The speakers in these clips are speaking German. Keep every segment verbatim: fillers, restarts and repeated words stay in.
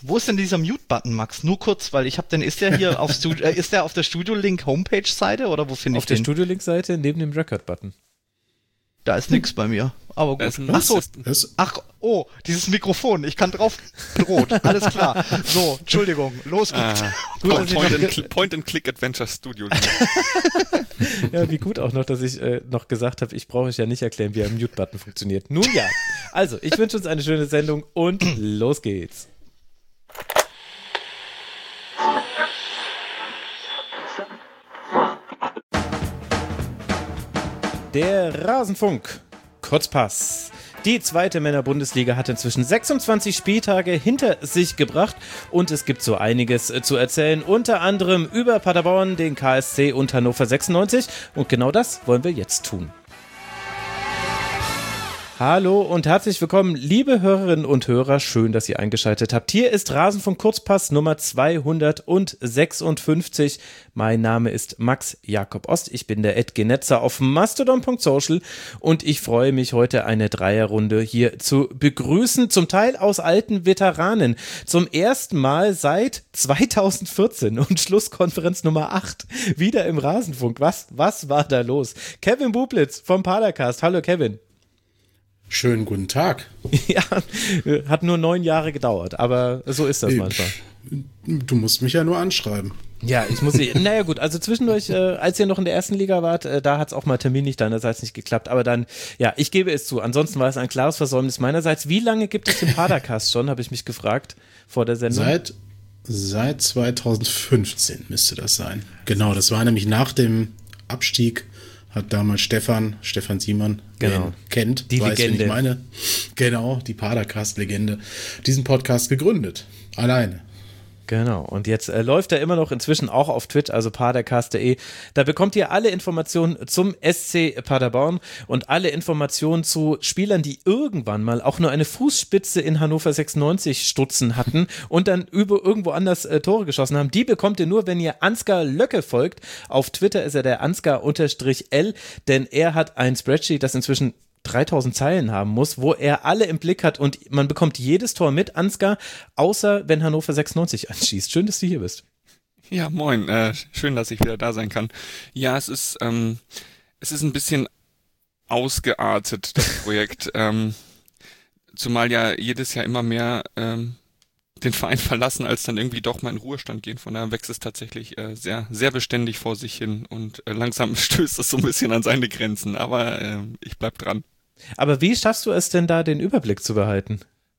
Wo ist denn dieser Mute-Button, Max? Nur kurz, weil ich habe den, ist der hier auf Studio, äh, ist der auf der Studio-Link-Homepage-Seite oder wo finde ich Auf der den? Studio-Link-Seite neben dem Record-Button. Da ist nix bei mir, aber gut. Ach so, ach, oh, dieses Mikrofon, ich kann drauf, rot, alles klar. So, Entschuldigung, los geht's. Ah, gut, Point-and-Click-Adventure Studio. Ja, wie gut auch noch, dass ich äh, noch gesagt habe, ich brauche euch ja nicht erklären, wie ein Mute-Button funktioniert. Nun ja, also, ich wünsche uns eine schöne Sendung und los geht's. Der Rasenfunk, Kurzpass. Die zweite Männer-Bundesliga hat inzwischen sechsundzwanzig Spieltage hinter sich gebracht und es gibt so einiges zu erzählen, unter anderem über Paderborn, den K S C und Hannover sechsundneunzig und genau das wollen wir jetzt tun. Hallo und herzlich willkommen, liebe Hörerinnen und Hörer, schön, dass ihr eingeschaltet habt. Hier ist Rasenfunk Kurzpass Nummer zweihundertsechsundfünfzig. Mein Name ist Max Jakob Ost, ich bin der Ed Genetzer auf mastodon punkt social und ich freue mich heute eine Dreierrunde hier zu begrüßen, zum Teil aus alten Veteranen, zum ersten Mal seit zweitausendvierzehn und Schlusskonferenz Nummer acht, wieder im Rasenfunk. Was, was war da los? Kevin Bublitz vom Padercast, hallo Kevin. Schönen guten Tag. Ja, hat nur neun Jahre gedauert, aber so ist das nee, manchmal. Du musst mich ja nur anschreiben. Ja, ich muss, naja gut, also zwischendurch, äh, als ihr noch in der ersten Liga wart, äh, da hat es auch mal terminlich deinerseits nicht geklappt, aber dann, ja, ich gebe es zu, ansonsten war es ein klares Versäumnis meinerseits. Wie lange gibt es den Padercast schon, habe ich mich gefragt, vor der Sendung? Seit, seit zweitausendfünfzehn müsste das sein. Genau, das war nämlich nach dem Abstieg. Hat damals Stefan, Stefan Simon, genau. kennt, die weiß, Legende. wen ich meine. Genau, die Padercast-Legende, diesen Podcast gegründet. Alleine. Genau, und jetzt äh, läuft er immer noch inzwischen auch auf Twitch, also padercast punkt de. Da bekommt ihr alle Informationen zum S C Paderborn und alle Informationen zu Spielern, die irgendwann mal auch nur eine Fußspitze in Hannover sechsundneunzig stutzen hatten und dann über irgendwo anders äh, Tore geschossen haben. Die bekommt ihr nur, wenn ihr Ansgar Löcke folgt. Auf Twitter ist er der Ansgar-L, denn er hat ein Spreadsheet, das inzwischen dreitausend Zeilen haben muss, wo er alle im Blick hat und man bekommt jedes Tor mit, Ansgar, außer wenn Hannover sechsundneunzig anschießt. Schön, dass du hier bist. Ja, moin. Äh, schön, dass ich wieder da sein kann. Ja, es ist, ähm, es ist ein bisschen ausgeartet, das Projekt. ähm, zumal ja jedes Jahr immer mehr ähm, den Verein verlassen, als dann irgendwie doch mal in Ruhestand gehen. Von daher wächst es tatsächlich äh, sehr, sehr beständig vor sich hin und äh, langsam stößt es so ein bisschen an seine Grenzen. Aber äh, ich bleib dran. Aber wie schaffst du es denn da, den Überblick zu behalten?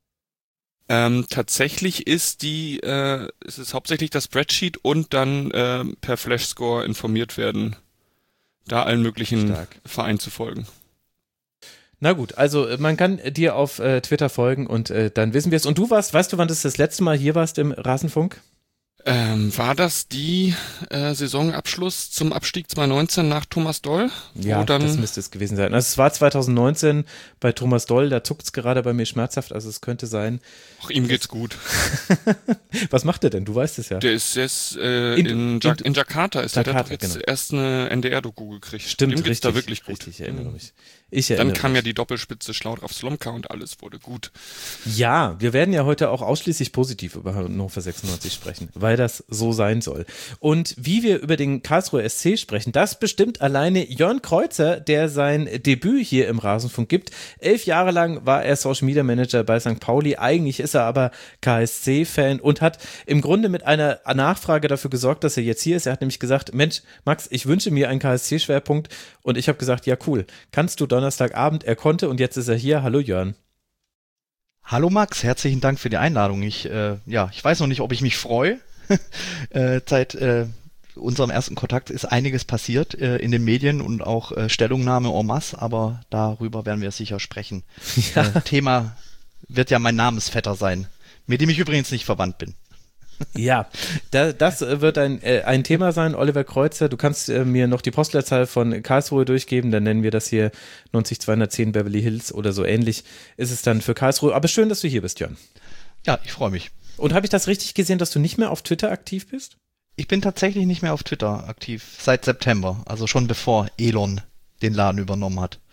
Ähm, tatsächlich ist die, äh, es ist hauptsächlich das Spreadsheet und dann äh, per Flashscore informiert werden, da allen möglichen Stark. Vereinen zu folgen. Na gut, also man kann dir auf äh, Twitter folgen und äh, dann wissen wir es. Und du warst, weißt du, wann das das letzte Mal hier warst im Rasenfunk? Ähm, war das die äh, Saisonabschluss zum Abstieg zweitausendneunzehn nach Thomas Doll? Ja, dann das müsste es gewesen sein. Also es war zweitausendneunzehn bei Thomas Doll, da zuckt es gerade bei mir schmerzhaft, also es könnte sein. Ach, ihm geht's gut. Was macht er denn? Du weißt es ja. Der ist jetzt äh, in, in, ja- in Jakarta, ist Jakarta, er, der hat doch jetzt genau. erst eine N D R-Doku gekriegt. Stimmt, Dem geht's richtig, da wirklich gut. richtig, ich erinnere mich. Ich erinnere Dann kam mich. ja die Doppelspitze Schlaudraff Slomka und alles wurde gut. Ja, wir werden ja heute auch ausschließlich positiv über Hannover sechsundneunzig sprechen, weil das so sein soll. Und wie wir über den Karlsruher S C sprechen, das bestimmt alleine Jörn Kreuzer, der sein Debüt hier im Rasenfunk gibt. Elf Jahre lang war er Social Media Manager bei Sankt Pauli, eigentlich ist er aber K S C-Fan und hat im Grunde mit einer Nachfrage dafür gesorgt, dass er jetzt hier ist. Er hat nämlich gesagt, Mensch, Max, ich wünsche mir einen K S C-Schwerpunkt und ich habe gesagt, ja cool, kannst du Donnerstagabend, er konnte und jetzt ist er hier. Hallo Jörn. Hallo Max, herzlichen Dank für die Einladung. Ich, äh, ja, ich weiß noch nicht, ob ich mich freue. äh, seit äh, unserem ersten Kontakt ist einiges passiert äh, in den Medien und auch äh, Stellungnahme en masse, aber darüber werden wir sicher sprechen. Ja. Äh, Thema wird ja mein Namensvetter sein, mit dem ich übrigens nicht verwandt bin. Ja, da, das wird ein, äh, ein Thema sein, Oliver Kreuzer. Du kannst äh, mir noch die Postleitzahl von Karlsruhe durchgeben, dann nennen wir das hier neunzig zweihundertzehn Beverly Hills oder so ähnlich ist es dann für Karlsruhe. Aber schön, dass du hier bist, Jörn. Ja, ich freue mich. Und habe ich das richtig gesehen, dass du nicht mehr auf Twitter aktiv bist? Ich bin tatsächlich nicht mehr auf Twitter aktiv, seit September, also schon bevor Elon den Laden übernommen hat.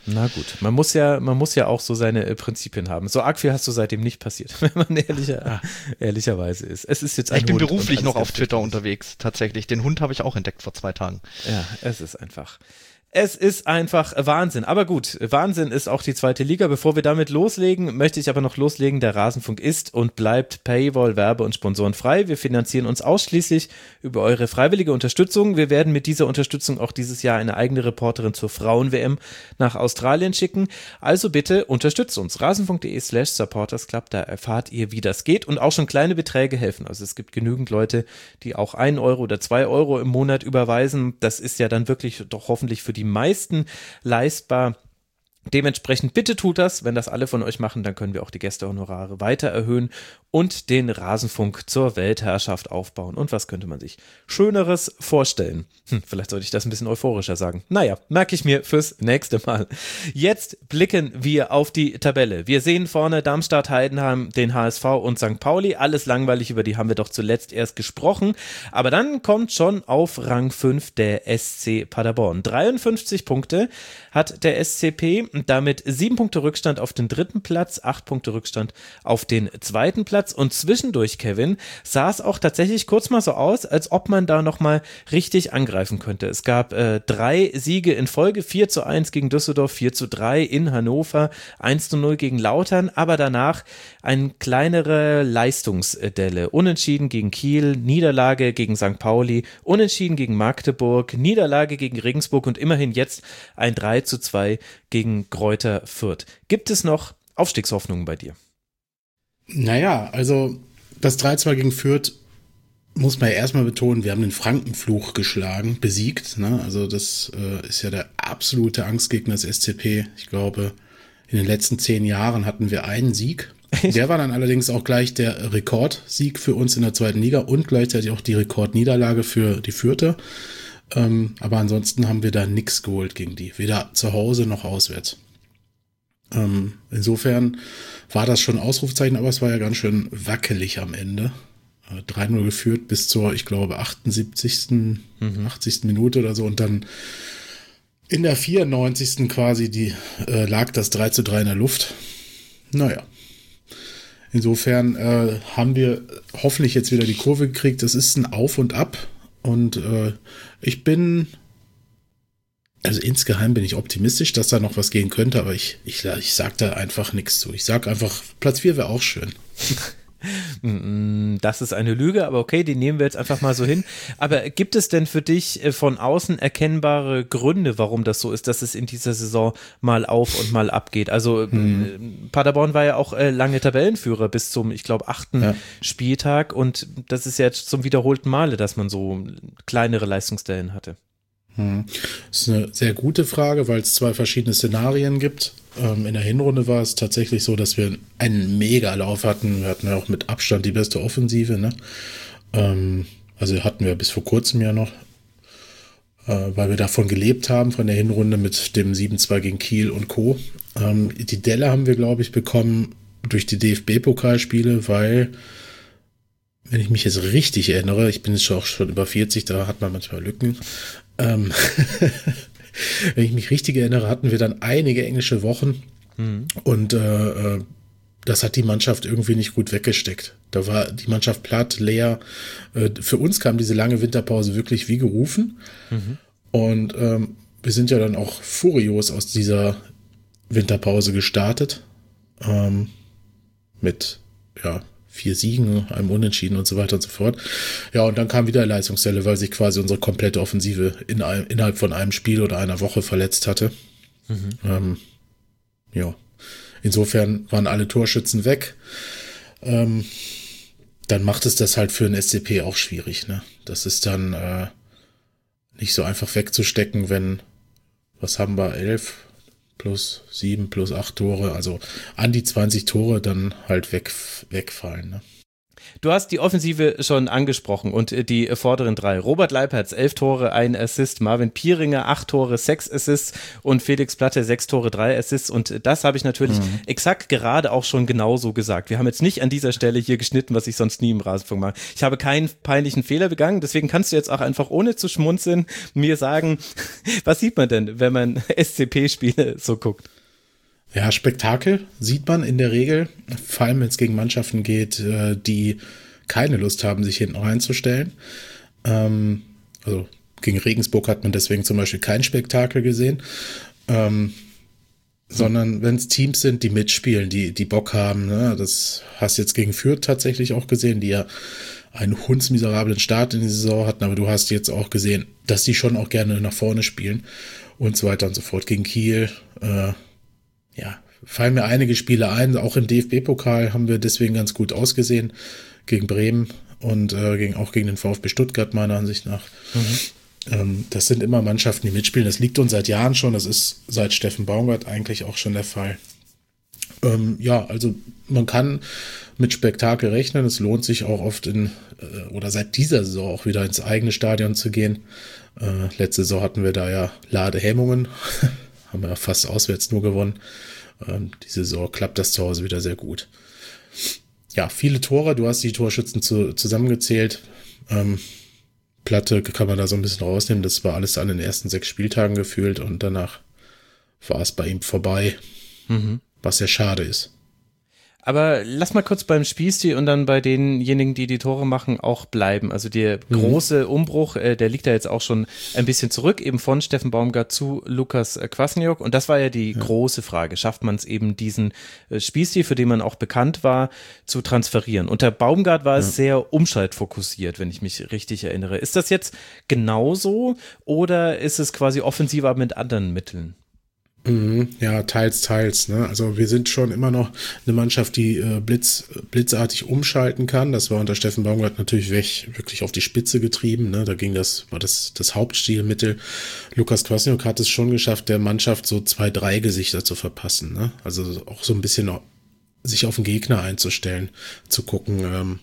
Na gut, man muss ja, man muss ja auch so seine äh, Prinzipien haben. So arg viel hast du seitdem nicht passiert, wenn man ehrlicher, ah. ehrlicherweise ist. Es ist jetzt ein Ich bin Hund beruflich noch auf Twitter unterwegs, tatsächlich. Den Hund habe ich auch entdeckt vor zwei Tagen. Ja, es ist einfach. Es ist einfach Wahnsinn. Aber gut, Wahnsinn ist auch die zweite Liga. Bevor wir damit loslegen, möchte ich aber noch loslegen. Der Rasenfunk ist und bleibt Paywall, Werbe- und Sponsorenfrei. Wir finanzieren uns ausschließlich über eure freiwillige Unterstützung. Wir werden mit dieser Unterstützung auch dieses Jahr eine eigene Reporterin zur Frauen-W M nach Australien schicken. Also bitte unterstützt uns. Rasenfunk.de slash supportersclub. Da erfahrt ihr, wie das geht. Und auch schon kleine Beträge helfen. Also es gibt genügend Leute, die auch ein Euro oder zwei Euro im Monat überweisen. Das ist ja dann wirklich doch hoffentlich für die die meisten leistbar. Dementsprechend bitte tut das, wenn das alle von euch machen, dann können wir auch die Gästehonorare weiter erhöhen und den Rasenfunk zur Weltherrschaft aufbauen. Und was könnte man sich Schöneres vorstellen? Hm, vielleicht sollte ich das ein bisschen euphorischer sagen. Naja, merke ich mir fürs nächste Mal. Jetzt blicken wir auf die Tabelle. Wir sehen vorne Darmstadt, Heidenheim, den H S V und Sankt Pauli. Alles langweilig, über die haben wir doch zuletzt erst gesprochen. Aber dann kommt schon auf Rang fünf der S C Paderborn. dreiundfünfzig Punkte hat der S C P. Und damit sieben Punkte Rückstand auf den dritten Platz, acht Punkte Rückstand auf den zweiten Platz. Und zwischendurch, Kevin, sah es auch tatsächlich kurz mal so aus, als ob man da nochmal richtig angreifen könnte. Es gab äh, drei Siege in Folge, vier zu eins gegen Düsseldorf, vier zu drei in Hannover, eins zu null gegen Lautern, aber danach eine kleinere Leistungsdelle. Unentschieden gegen Kiel, Niederlage gegen Sankt Pauli, Unentschieden gegen Magdeburg, Niederlage gegen Regensburg und immerhin jetzt ein drei zu zwei gegen Greuther Fürth. Gibt es noch Aufstiegshoffnungen bei dir? Naja, also das drei zwei gegen Fürth muss man ja erstmal betonen, wir haben den Frankenfluch geschlagen, besiegt. Ne? Also das äh, ist ja der absolute Angstgegner des S C P. Ich glaube, in den letzten zehn Jahren hatten wir einen Sieg. Der war dann allerdings auch gleich der Rekordsieg für uns in der zweiten Liga und gleichzeitig auch die Rekordniederlage für die Fürther. Ähm, aber ansonsten haben wir da nichts geholt gegen die, weder zu Hause noch auswärts. Ähm, insofern war das schon ein Ausrufzeichen, aber es war ja ganz schön wackelig am Ende. Äh, drei null geführt bis zur, ich glaube, achtundsiebzigsten Mhm. achtzigsten Minute oder so und dann in der vierundneunzigsten quasi die, äh, lag das drei zu drei in der Luft. Naja. Insofern äh, haben wir hoffentlich jetzt wieder die Kurve gekriegt. Das ist ein Auf und Ab. Und äh, ich bin, also insgeheim bin ich optimistisch, dass da noch was gehen könnte, aber ich, ich, ich sag da einfach nichts zu. Ich sag einfach, Platz vier wäre auch schön. Das ist eine Lüge, aber okay, die nehmen wir jetzt einfach mal so hin. Aber gibt es denn für dich von außen erkennbare Gründe, warum das so ist, dass es in dieser Saison mal auf und mal abgeht? Also hm. Paderborn war ja auch lange Tabellenführer bis zum, ich glaube, achten ja. Spieltag und das ist ja jetzt zum wiederholten Male, dass man so kleinere Leistungsstellen hatte. Hm. Das ist eine sehr gute Frage, weil es zwei verschiedene Szenarien gibt. Ähm, in der Hinrunde war es tatsächlich so, dass wir einen Mega-Lauf hatten. Wir hatten ja auch mit Abstand die beste Offensive. Ne? Ähm, also hatten wir bis vor kurzem ja noch, äh, weil wir davon gelebt haben, von der Hinrunde mit dem sieben zwei gegen Kiel und Co. Ähm, die Delle haben wir, glaube ich, bekommen durch die D F B-Pokalspiele, weil, wenn ich mich jetzt richtig erinnere, ich bin jetzt schon auch schon über vierzig, da hat man manchmal Lücken, Ähm, wenn ich mich richtig erinnere, hatten wir dann einige englische Wochen mhm. und äh, das hat die Mannschaft irgendwie nicht gut weggesteckt. Da war die Mannschaft platt, leer. Äh, für uns kam diese lange Winterpause wirklich wie gerufen mhm. und ähm, wir sind ja dann auch furios aus dieser Winterpause gestartet ähm, mit, ja, vier Siegen, einem Unentschieden und so weiter und so fort. Ja, und dann kam wieder Leistungsstelle, weil sich quasi unsere komplette Offensive in einem, innerhalb von einem Spiel oder einer Woche verletzt hatte. Mhm. Ähm, ja, insofern waren alle Torschützen weg. Ähm, dann macht es das halt für den S C P auch schwierig. Ne? Das ist dann äh, nicht so einfach wegzustecken, wenn, was haben wir, elf plus sieben plus acht Tore, also an die zwanzig Tore dann halt weg, wegfallen. Ne? Du hast die Offensive schon angesprochen und die vorderen drei. Robert Leipertz, elf Tore, ein Assist. Marvin Pieringer, acht Tore, sechs Assists. Und Felix Platte, sechs Tore, drei Assists. Und das habe ich natürlich mhm. exakt gerade auch schon genauso gesagt. Wir haben jetzt nicht an dieser Stelle hier geschnitten, was ich sonst nie im Rasenfunk mache. Ich habe keinen peinlichen Fehler begangen. Deswegen kannst du jetzt auch einfach ohne zu schmunzeln mir sagen, was sieht man denn, wenn man S C P-Spiele so guckt? Ja, Spektakel sieht man in der Regel, vor allem wenn es gegen Mannschaften geht, die keine Lust haben, sich hinten reinzustellen. Ähm, also gegen Regensburg hat man deswegen zum Beispiel kein Spektakel gesehen, ähm, sondern wenn es Teams sind, die mitspielen, die, die Bock haben. Ne? Das hast du jetzt gegen Fürth tatsächlich auch gesehen, die ja einen hundsmiserablen Start in die Saison hatten, aber du hast jetzt auch gesehen, dass die schon auch gerne nach vorne spielen und so weiter und so fort. Gegen Kiel, äh, ja, fallen mir einige Spiele ein, auch im D F B-Pokal haben wir deswegen ganz gut ausgesehen, gegen Bremen und äh, gegen, auch gegen den VfB Stuttgart meiner Ansicht nach. Mhm. Ähm, das sind immer Mannschaften, die mitspielen, das liegt uns seit Jahren schon, das ist seit Steffen Baumgart eigentlich auch schon der Fall. Ähm, ja, also man kann mit Spektakel rechnen, es lohnt sich auch oft in, äh, oder seit dieser Saison auch wieder ins eigene Stadion zu gehen. Äh, letzte Saison hatten wir da ja Ladehemmungen, haben wir fast auswärts nur gewonnen. Ähm, diese Saison klappt das zu Hause wieder sehr gut. Ja, viele Tore, du hast die Torschützen zu, zusammengezählt. Ähm, Platte kann man da so ein bisschen rausnehmen, das war alles an den ersten sechs Spieltagen gefühlt und danach war es bei ihm vorbei, mhm. was sehr schade ist. Aber lass mal kurz beim Spielstil und dann bei denjenigen, die die Tore machen, auch bleiben. Also der große Umbruch, äh, der liegt ja jetzt auch schon ein bisschen zurück, eben von Steffen Baumgart zu Lukas Kwasniok. Und das war ja die ja. große Frage. Schafft man es eben, diesen äh, Spielstil, für den man auch bekannt war, zu transferieren? Unter Baumgart war ja. es sehr umschaltfokussiert, wenn ich mich richtig erinnere. Ist das jetzt genauso oder ist es quasi offensiver mit anderen Mitteln? Ja, teils, teils. Ne? Also wir sind schon immer noch eine Mannschaft, die äh, blitz, blitzartig umschalten kann. Das war unter Steffen Baumgart natürlich weg, wirklich auf die Spitze getrieben. Ne? Da ging das, war das das Hauptstilmittel. Lukas Kwasniok hat es schon geschafft, der Mannschaft so zwei, drei Gesichter zu verpassen. Ne? Also auch so ein bisschen sich auf den Gegner einzustellen, zu gucken. Ähm,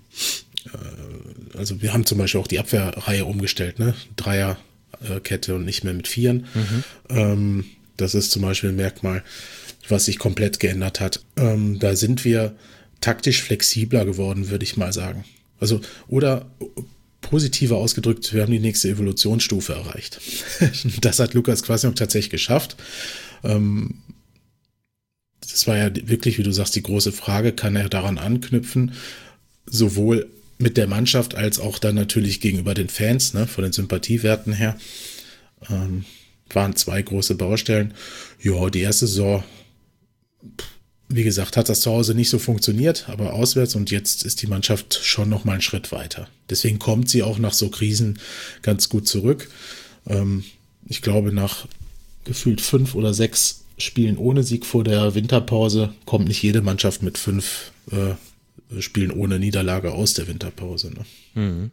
äh, also wir haben zum Beispiel auch die Abwehrreihe umgestellt, ne? Dreierkette und nicht mehr mit Vieren. Mhm. Ähm, Das ist zum Beispiel ein Merkmal, was sich komplett geändert hat. Ähm, da sind wir taktisch flexibler geworden, würde ich mal sagen. Also, oder positiver ausgedrückt, wir haben die nächste Evolutionsstufe erreicht. Das hat Lukas Kwasniok tatsächlich geschafft. Ähm, das war ja wirklich, wie du sagst, die große Frage, kann er daran anknüpfen, sowohl mit der Mannschaft als auch dann natürlich gegenüber den Fans, ne, von den Sympathiewerten her. Ähm, waren zwei große Baustellen. Ja, die erste Saison, wie gesagt, hat das zu Hause nicht so funktioniert, aber auswärts und jetzt ist die Mannschaft schon noch mal einen Schritt weiter. Deswegen kommt sie auch nach so Krisen ganz gut zurück. Ähm, ich glaube, nach gefühlt fünf oder sechs Spielen ohne Sieg vor der Winterpause kommt nicht jede Mannschaft mit fünf äh, Spielen ohne Niederlage aus der Winterpause. Ne? Mhm.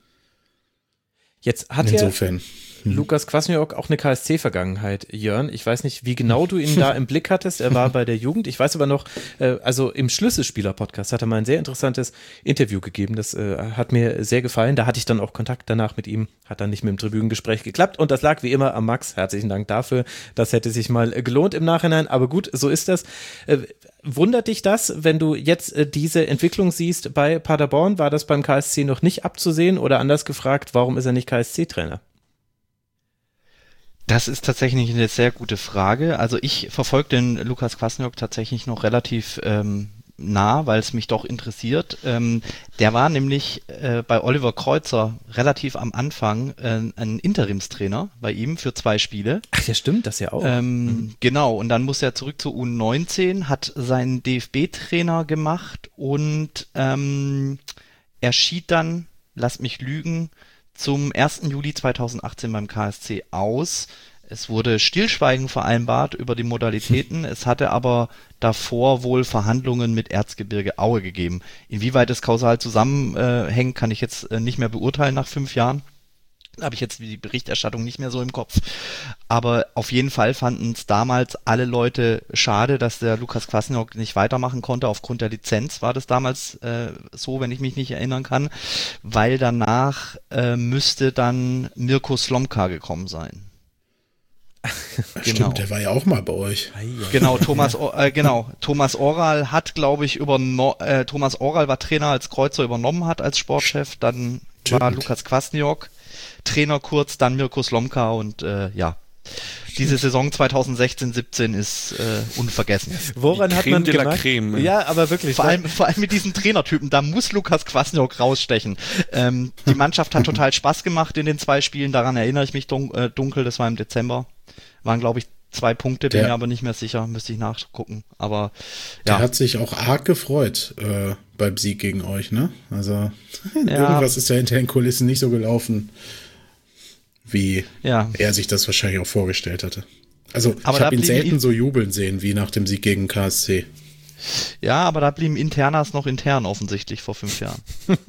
Jetzt hat Insofern. ja Lukas Kwasniok auch eine K S C-Vergangenheit, Jörn. Ich weiß nicht, wie genau du ihn da im Blick hattest. Er war bei der Jugend. Ich weiß aber noch, äh, also im Schlüsselspieler-Podcast hat er mal ein sehr interessantes Interview gegeben. Das äh, hat mir sehr gefallen. Da hatte ich dann auch Kontakt danach mit ihm. Hat dann nicht mit dem Tribünengespräch geklappt. Und das lag wie immer am Max. Herzlichen Dank dafür. Das hätte sich mal gelohnt im Nachhinein. Aber gut, so ist das. Äh, wundert dich das, wenn du jetzt äh, diese Entwicklung siehst bei Paderborn? War das beim K S C noch nicht abzusehen? Oder anders gefragt, warum ist er nicht K S C-Trainer? Das ist tatsächlich eine sehr gute Frage. Also ich verfolge den Lukas Kwasniok tatsächlich noch relativ ähm, nah, weil es mich doch interessiert. Ähm, der war nämlich äh, bei Oliver Kreuzer relativ am Anfang äh, ein Interimstrainer bei ihm für zwei Spiele. Ach ja, stimmt, das ja auch. Ähm, mhm. Genau, und dann musste er zurück zur U neunzehn, hat seinen D F B-Trainer gemacht und ähm, er schied dann, lasst mich lügen, zum ersten Juli zweitausendachtzehn beim K S C aus. Es wurde Stillschweigen vereinbart über die Modalitäten. Es hatte aber davor wohl Verhandlungen mit Erzgebirge Aue gegeben. Inwieweit es kausal zusammenhängt, kann ich jetzt nicht mehr beurteilen nach fünf Jahren. habe ich jetzt die Berichterstattung nicht mehr so im Kopf. Aber auf jeden Fall fanden es damals alle Leute schade, dass der Lukas Kwasniok nicht weitermachen konnte. Aufgrund der Lizenz war das damals äh, so, wenn ich mich nicht erinnern kann, weil danach äh, müsste dann Mirko Slomka gekommen sein. Stimmt, genau. Der war ja auch mal bei euch. Genau, Thomas, äh, genau, Thomas Oral hat, glaube ich, über äh, Thomas Oral war Trainer, als Kreuzer übernommen hat als Sportchef. Dann Stimmt. war Lukas Kwasniok Trainer kurz, dann Mirko Slomka und äh, ja, diese Saison zwanzig sechzehn siebzehn ist äh, unvergessen. Woran hat man gemerkt? Creme. Ja, aber wirklich. Vor allem, vor allem mit diesen Trainertypen, da muss Lukas Kwasniok rausstechen. Ähm, die Mannschaft hat total Spaß gemacht in den zwei Spielen, daran erinnere ich mich dun- äh, dunkel, das war im Dezember. Waren, glaube ich, zwei Punkte, bin der, mir aber nicht mehr sicher, müsste ich nachgucken. Aber der ja. hat sich auch arg gefreut äh, beim Sieg gegen euch, ne? Also ja. Irgendwas ist da hinter den Kulissen nicht so gelaufen, wie ja. er sich das wahrscheinlich auch vorgestellt hatte. Also aber ich habe ihn selten ihn so jubeln sehen wie nach dem Sieg gegen K S C. Ja, aber da blieben Internas noch intern offensichtlich vor fünf Jahren.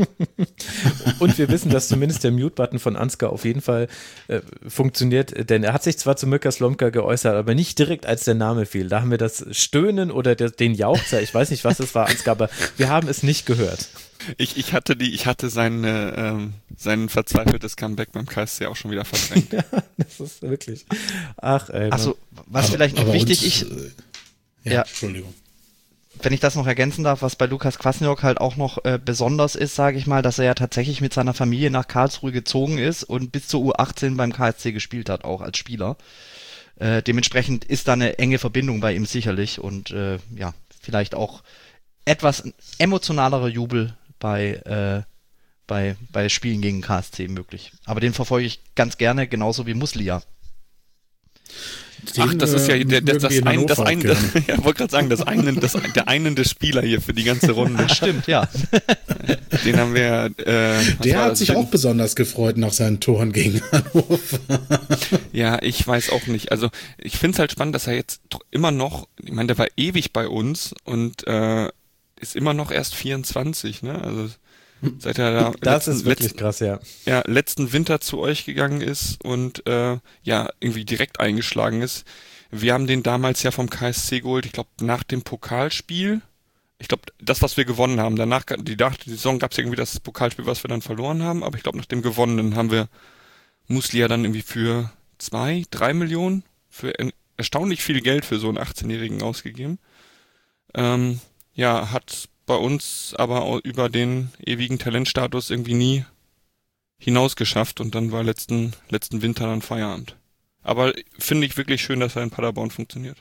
Und wir wissen, dass zumindest der Mute-Button von Ansgar auf jeden Fall äh, funktioniert, denn er hat sich zwar zu Mirko Slomka geäußert, aber nicht direkt, als der Name fiel. Da haben wir das Stöhnen oder der, den Jauchzer, ich weiß nicht, was es war, Ansgar, aber wir haben es nicht gehört. Ich, ich hatte die, ich hatte seine, ähm, sein verzweifeltes Comeback beim K S C auch schon wieder verdrängt. Ja, das ist wirklich. Ach, ey. Also, was aber, vielleicht noch wichtig ist. Ja, ja, Entschuldigung. Wenn ich das noch ergänzen darf, was bei Lukas Kwasniok halt auch noch äh, besonders ist, sage ich mal, dass er ja tatsächlich mit seiner Familie nach Karlsruhe gezogen ist und bis zur U achtzehn beim K S C gespielt hat, auch als Spieler. Äh, dementsprechend ist da eine enge Verbindung bei ihm sicherlich und äh, ja, vielleicht auch etwas emotionalerer Jubel bei, äh, bei, bei Spielen gegen K S C möglich. Aber den verfolge ich ganz gerne, genauso wie Muslia. Den, Ach, das ist ja der, der, das ein, das ein, das, ja, wollte gerade sagen, das einen, das, der einende Spieler hier für die ganze Runde. Stimmt, ja. Den haben wir. Äh, der hat sich auch besonders gefreut nach seinen Toren gegen Hannover. Ja, ich weiß auch nicht. Also ich finde es halt spannend, dass er jetzt immer noch, ich meine, der war ewig bei uns und äh, ist immer noch erst vierundzwanzig, ne? Also seit er da das letzten, ist wirklich letzten, krass, ja. Ja, letzten Winter zu euch gegangen ist und äh, ja, irgendwie direkt eingeschlagen ist. Wir haben den damals ja vom K S C geholt, ich glaube nach dem Pokalspiel. Ich glaube, das, was wir gewonnen haben. Danach, die, nach der Saison gab es irgendwie das Pokalspiel, was wir dann verloren haben, aber ich glaube, nach dem gewonnenen haben wir Muslia dann irgendwie für zwei, drei Millionen, für erstaunlich viel Geld für so einen achtzehnjährigen ausgegeben. Ähm, ja, hat bei uns aber über den ewigen Talentstatus irgendwie nie hinaus geschafft und dann war letzten, letzten Winter dann Feierabend. Aber finde ich wirklich schön, dass er in Paderborn funktioniert.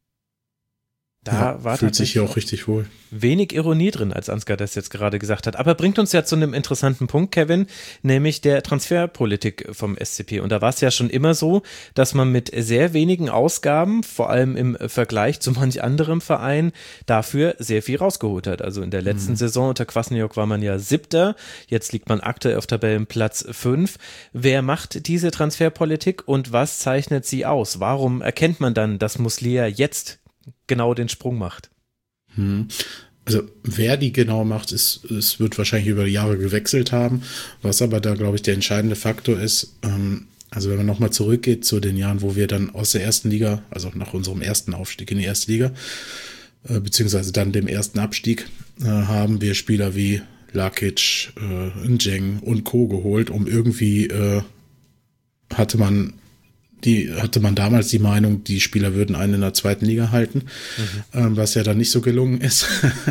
Da ja, war fühlt sich ja auch richtig wohl. Wenig Ironie drin, als Ansgar das jetzt gerade gesagt hat. Aber bringt uns ja zu einem interessanten Punkt, Kevin, nämlich der Transferpolitik vom S C P. Und da war es ja schon immer so, dass man mit sehr wenigen Ausgaben, vor allem im Vergleich zu manch anderem Verein, dafür sehr viel rausgeholt hat. Also in der letzten mhm. Saison unter Kwasniok war man ja Siebter, jetzt liegt man aktuell auf Tabellenplatz fünf. Wer macht diese Transferpolitik und was zeichnet sie aus? Warum erkennt man dann, dass Muslia jetzt genau den Sprung macht? Hm. Also wer die genau macht, ist, es wird wahrscheinlich über die Jahre gewechselt haben. Was aber da, glaube ich, der entscheidende Faktor ist, ähm, also wenn man nochmal zurückgeht zu den Jahren, wo wir dann aus der ersten Liga, also nach unserem ersten Aufstieg in die erste Liga, äh, beziehungsweise dann dem ersten Abstieg, äh, haben wir Spieler wie Lakic, äh, Njeng und Co. geholt, um irgendwie äh, hatte man Die hatte man damals die Meinung, die Spieler würden einen in der zweiten Liga halten, mhm. ähm, was ja dann nicht so gelungen ist.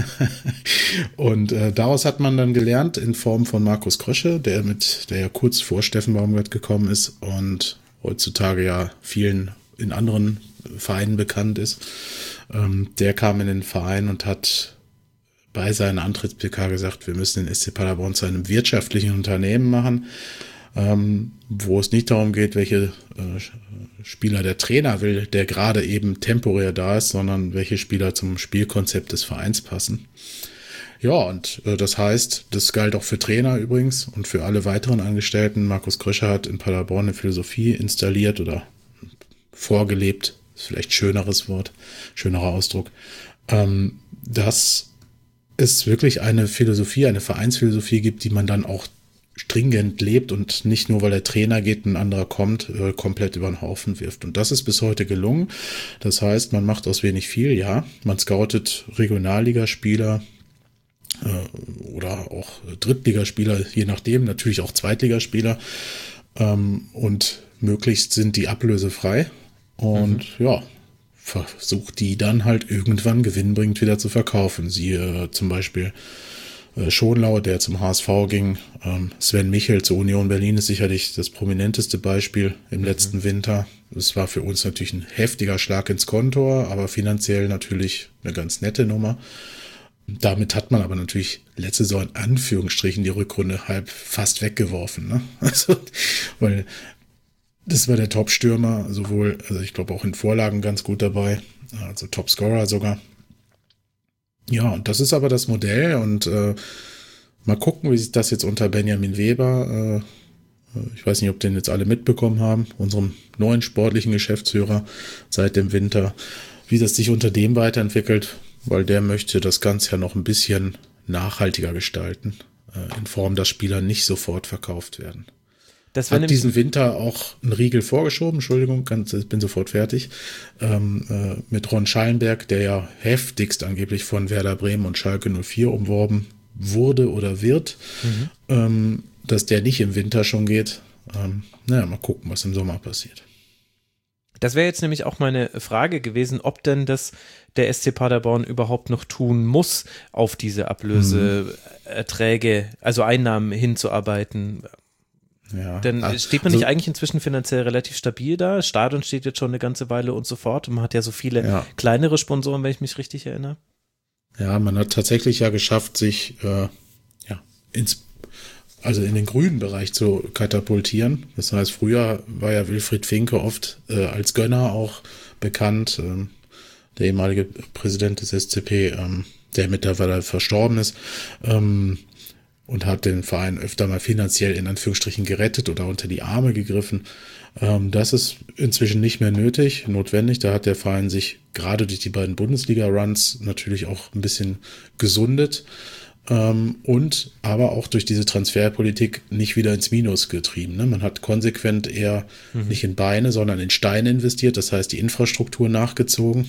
Und äh, daraus hat man dann gelernt in Form von Markus Krösche, der mit, der ja kurz vor Steffen Baumgart gekommen ist und heutzutage ja vielen in anderen Vereinen bekannt ist. Ähm, der kam in den Verein und hat bei seiner Antritts-P K gesagt, wir müssen den S C Paderborn zu einem wirtschaftlichen Unternehmen machen. Ähm, wo es nicht darum geht, welche äh, Spieler der Trainer will, der gerade eben temporär da ist, sondern welche Spieler zum Spielkonzept des Vereins passen. Ja, und äh, das heißt, das galt auch für Trainer übrigens und für alle weiteren Angestellten. Markus Krösche hat in Paderborn eine Philosophie installiert oder vorgelebt, ist vielleicht ein schöneres Wort, schönerer Ausdruck. Ähm, dass es wirklich eine Philosophie, eine Vereinsphilosophie gibt, die man dann auch stringent lebt und nicht nur, weil der Trainer geht, ein anderer kommt, äh, komplett über den Haufen wirft. Und das ist bis heute gelungen. Das heißt, man macht aus wenig viel, ja. Man scoutet Regionalligaspieler äh, oder auch Drittligaspieler, je nachdem, natürlich auch Zweitligaspieler. Ähm, und möglichst sind die ablösefrei. Und mhm. ja, versucht die dann halt irgendwann gewinnbringend wieder zu verkaufen. Siehe äh, zum Beispiel äh, Schonlau, der zum H S V ging. Ähm, Sven Michel zur Union Berlin ist sicherlich das prominenteste Beispiel im mhm. letzten Winter. Das war für uns natürlich ein heftiger Schlag ins Kontor, aber finanziell natürlich eine ganz nette Nummer. Damit hat man aber natürlich letzte Saison in Anführungsstrichen die Rückrunde halb fast weggeworfen. Ne? Also, weil das war der Top-Stürmer, sowohl, also ich glaube auch in Vorlagen ganz gut dabei, also Top-Scorer sogar. Ja, und das ist aber das Modell und äh, mal gucken, wie sich das jetzt unter Benjamin Weber, äh, ich weiß nicht, ob den jetzt alle mitbekommen haben, unserem neuen sportlichen Geschäftsführer seit dem Winter, wie das sich unter dem weiterentwickelt, weil der möchte das Ganze ja noch ein bisschen nachhaltiger gestalten, äh, in Form, dass Spieler nicht sofort verkauft werden. Das hat diesen Winter auch einen Riegel vorgeschoben, Entschuldigung, ganz, ich bin sofort fertig, ähm, äh, mit Ron Schallenberg, der ja heftigst angeblich von Werder Bremen und Schalke null vier umworben wurde oder wird, mhm. ähm, dass der nicht im Winter schon geht. Ähm, naja, mal gucken, was im Sommer passiert. Das wäre jetzt nämlich auch meine Frage gewesen, ob denn das der S C Paderborn überhaupt noch tun muss, auf diese Ablöseerträge, mhm. also Einnahmen hinzuarbeiten. Ja, Denn steht man also, nicht eigentlich inzwischen finanziell relativ stabil da? Das Stadion steht jetzt schon eine ganze Weile und so fort. Und man hat ja so viele ja. kleinere Sponsoren, wenn ich mich richtig erinnere. Ja, man hat tatsächlich ja geschafft, sich äh, ja, ins, also in den grünen Bereich zu katapultieren. Das heißt, früher war ja Wilfried Finke oft äh, als Gönner auch bekannt, äh, der ehemalige Präsident des S C P, ähm, der mittlerweile verstorben ist. Ähm, und hat den Verein öfter mal finanziell in Anführungsstrichen gerettet oder unter die Arme gegriffen. Ähm, das ist inzwischen nicht mehr nötig, notwendig. Da hat der Verein sich gerade durch die beiden Bundesliga-Runs natürlich auch ein bisschen gesundet ähm, und aber auch durch diese Transferpolitik nicht wieder ins Minus getrieben. Ne? Man hat konsequent eher mhm. nicht in Beine, sondern in Steine investiert, das heißt die Infrastruktur nachgezogen.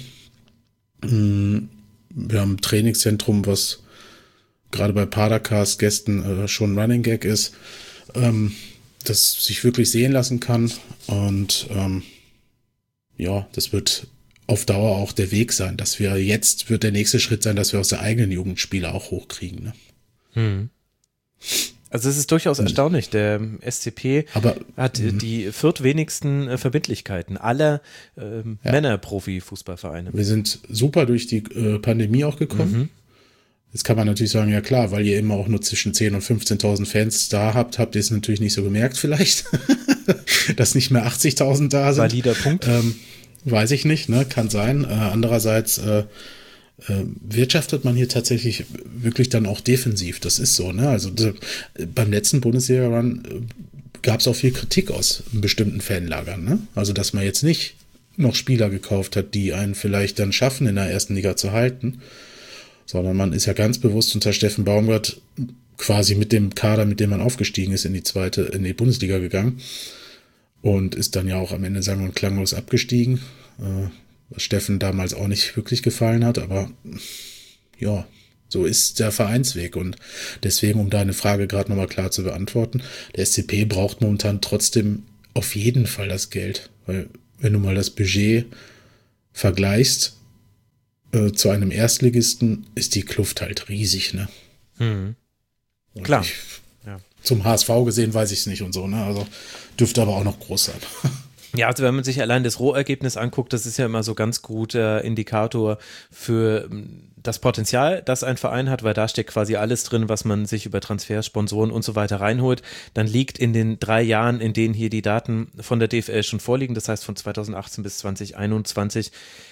Ähm, wir haben ein Trainingszentrum, was gerade bei Padercast-Gästen äh, schon ein Running Gag ist, ähm, das sich wirklich sehen lassen kann. Und ähm, ja, das wird auf Dauer auch der Weg sein, dass wir jetzt, wird der nächste Schritt sein, dass wir aus der eigenen Jugendspiele auch hochkriegen. Ne? Hm. Also es ist durchaus erstaunlich, der S C P Aber, hat mh. die viertwenigsten äh, Verbindlichkeiten aller ähm, ja. Männer-Profi-Fußballvereine. Wir sind super durch die äh, Pandemie auch gekommen. Mhm. Jetzt kann man natürlich sagen, ja klar, weil ihr immer auch nur zwischen zehntausend und fünfzehntausend Fans da habt, habt ihr es natürlich nicht so gemerkt vielleicht, dass nicht mehr achtzigtausend da sind. Valider Punkt. Ähm, weiß ich nicht, ne? Kann sein. Äh, andererseits äh, äh, wirtschaftet man hier tatsächlich wirklich dann auch defensiv. Das ist so, ne? Also d- beim letzten Bundesliga-Run äh, gab es auch viel Kritik aus bestimmten Fanlagern, ne? Also dass man jetzt nicht noch Spieler gekauft hat, die einen vielleicht dann schaffen, in der ersten Liga zu halten, sondern man ist ja ganz bewusst unter Steffen Baumgart quasi mit dem Kader, mit dem man aufgestiegen ist, in die zweite, in die Bundesliga gegangen und ist dann ja auch am Ende sang- und klanglos abgestiegen, äh, was Steffen damals auch nicht wirklich gefallen hat, aber ja, so ist der Vereinsweg und deswegen, um deine Frage gerade nochmal klar zu beantworten, der S C P braucht momentan trotzdem auf jeden Fall das Geld, weil wenn du mal das Budget vergleichst, zu einem Erstligisten ist die Kluft halt riesig, ne? Hm. Klar. Ich, ja. Zum H S V gesehen weiß ich es nicht und so, ne? Also dürfte aber auch noch groß sein. Ja, also wenn man sich allein das Rohergebnis anguckt, das ist ja immer so ganz guter Indikator für das Potenzial, das ein Verein hat, weil da steht quasi alles drin, was man sich über Transfers, Sponsoren und so weiter reinholt. Dann liegt in den drei Jahren, in denen hier die Daten von der D F L schon vorliegen, das heißt von zweitausendachtzehn bis zweitausendeinundzwanzig,